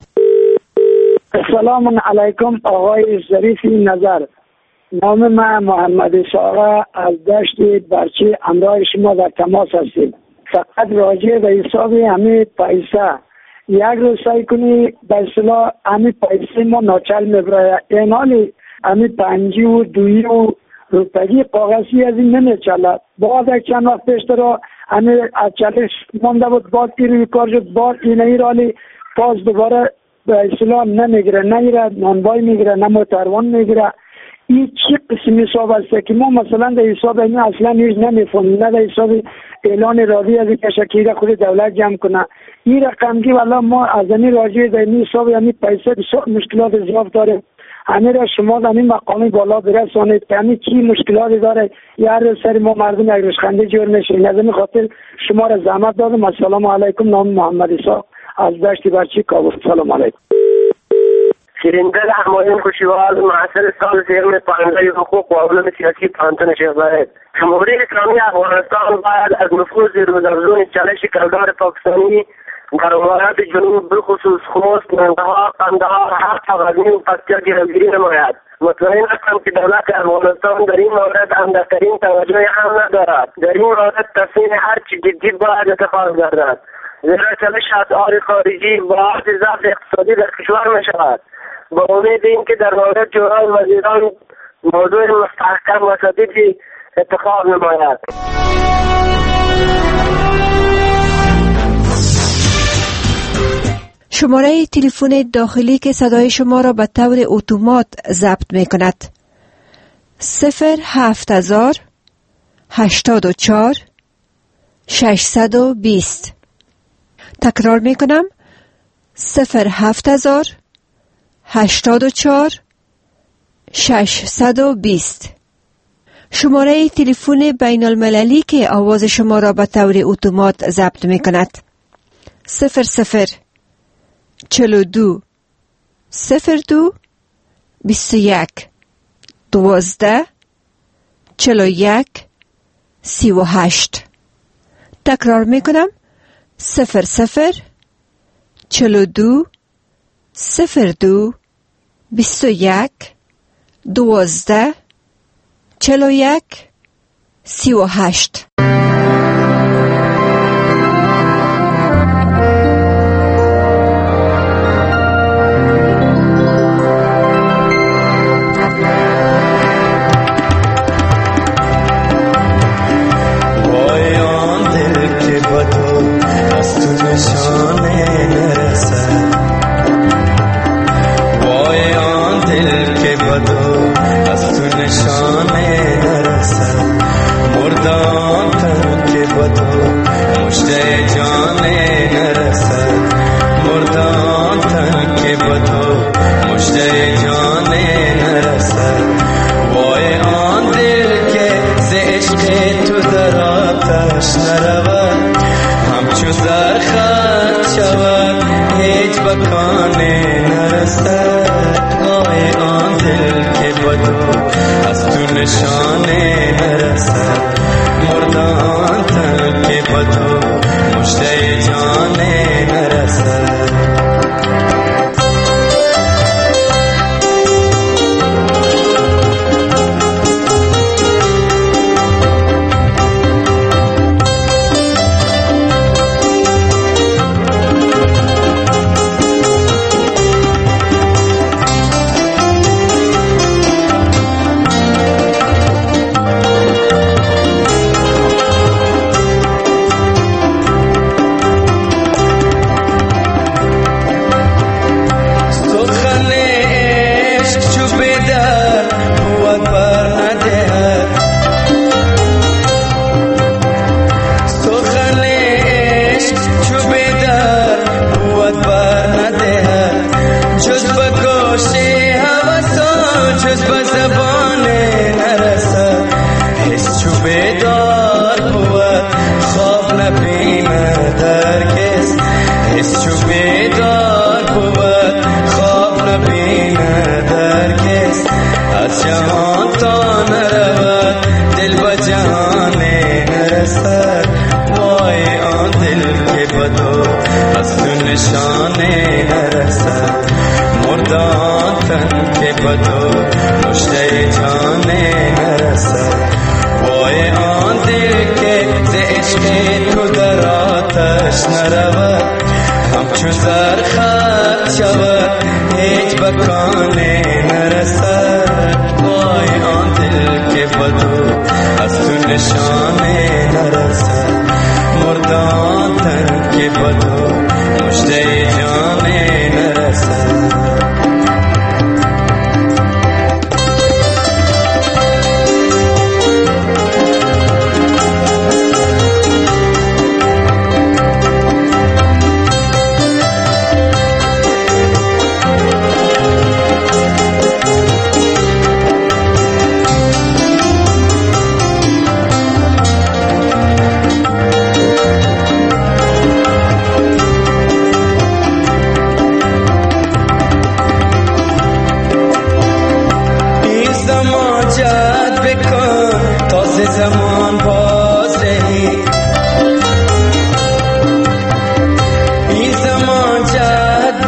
سلام علیکم آقای ظریف نظر. نام من محمد شاقه از دشت برچی همراه شما در تماس هستیم. فقط راجع به حساب همین پیسه یک روز سعی کنی به اصطلاح همین پیسه ما ناچل میبره. این حالی همین پنجی و دویی و روپگی کاغذی از این نمیچله. بعد یک چند وقت پیشتر همین از چلش مانده بود بعد این کار شد بعد این ایرالی پاس دوباره به اصطلاح نمیگیره نگیره نانبای میگیره نه موتروان میگیره. این چی قسم حساب است که ما مثلا در حساب این اصلا هیچ نمیفهمیم نه در حساب اعلان راضی از که شکیره خود دولت جمع کنه. این رقمگی والا ما از این راجع در این حساب یعنی پیسه بسیار مشکلات زیاد داره. همین را شما در این مقامی بالا برسانید که همین چی مشکلاتی داره یه روز سر ما مردم یک روز خنده جور نشین. از این خاطر شما را زحمت دادم. السلام علیکم. نام محمد عیسی از دشت برچی کابل. سلام علیکم. شیریندل همایون خوشیوال محصل سال سیوم پاندهی حقوق و علوم سیاسی پانتون شیخ زاید. جمهوری اسلامی افغانستان باید از نفوذ روزافزون چالش کلدار پاکستانی در ولایات جنوب بخصوص خوست، ننگرهار، قندهار، حق، غزنی و پکتیا گروگیری نماید. مطمئن هستم که دولت افغانستان در این مورد اندکترین توجه هم ندارد. در این مورد تصمیم هرچی جدی باید اتخاذ گردد، زیرا چالش اسعار خارجی باعث ضعف اقتصادی در کشور می شود. با امید اینکه در مورد جورای وزیران موضوع مستحکم و سدیدی اتخاذ نماید. شماره تلفن داخلی که صدای شما را به طور اتومات ضبط می کند صفر هفت هزار هشتاد و چهار ششصد و بیست. تکرار می کنم صفر هفت هزار هشتاد و چهار ششصد و بیست. شماره تلفن بین المللی که آواز شما را به طور اتومات ضبط می کند صفر صفر چهل و دو صفر دو بیست و یک دوازده چهل و یک سی و هشت. تکرار می کنم صفر صفر چهل و دو صفر دو بیست و یک دوازده چهل و یک سی و هشت.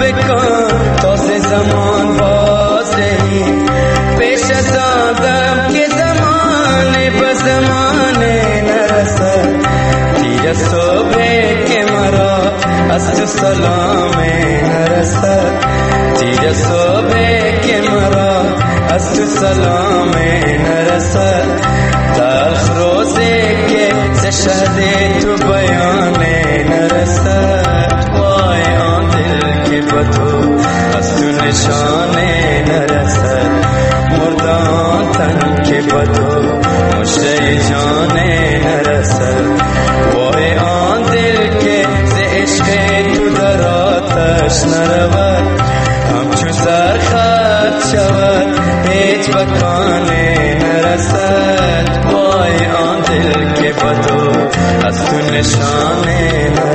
بکن تازه زمان بازه پیش از آدم که زمانه به زمانه نرسد تیر صبح که مرا از تو سلامه نرسد تیر صبح که مرا از تو سلامه نرسد تلخ روزه که سشهد تو بیانه نرسد وای آن دل که با تو از تو نشانه نرسد مردان تن که با تو مشته جانه نرسد وای آن دل که ز عشق تو در آتش نرود همچو زر خط شود هیچ بکانه نرسد وای آن دل که با تو از تو نشانه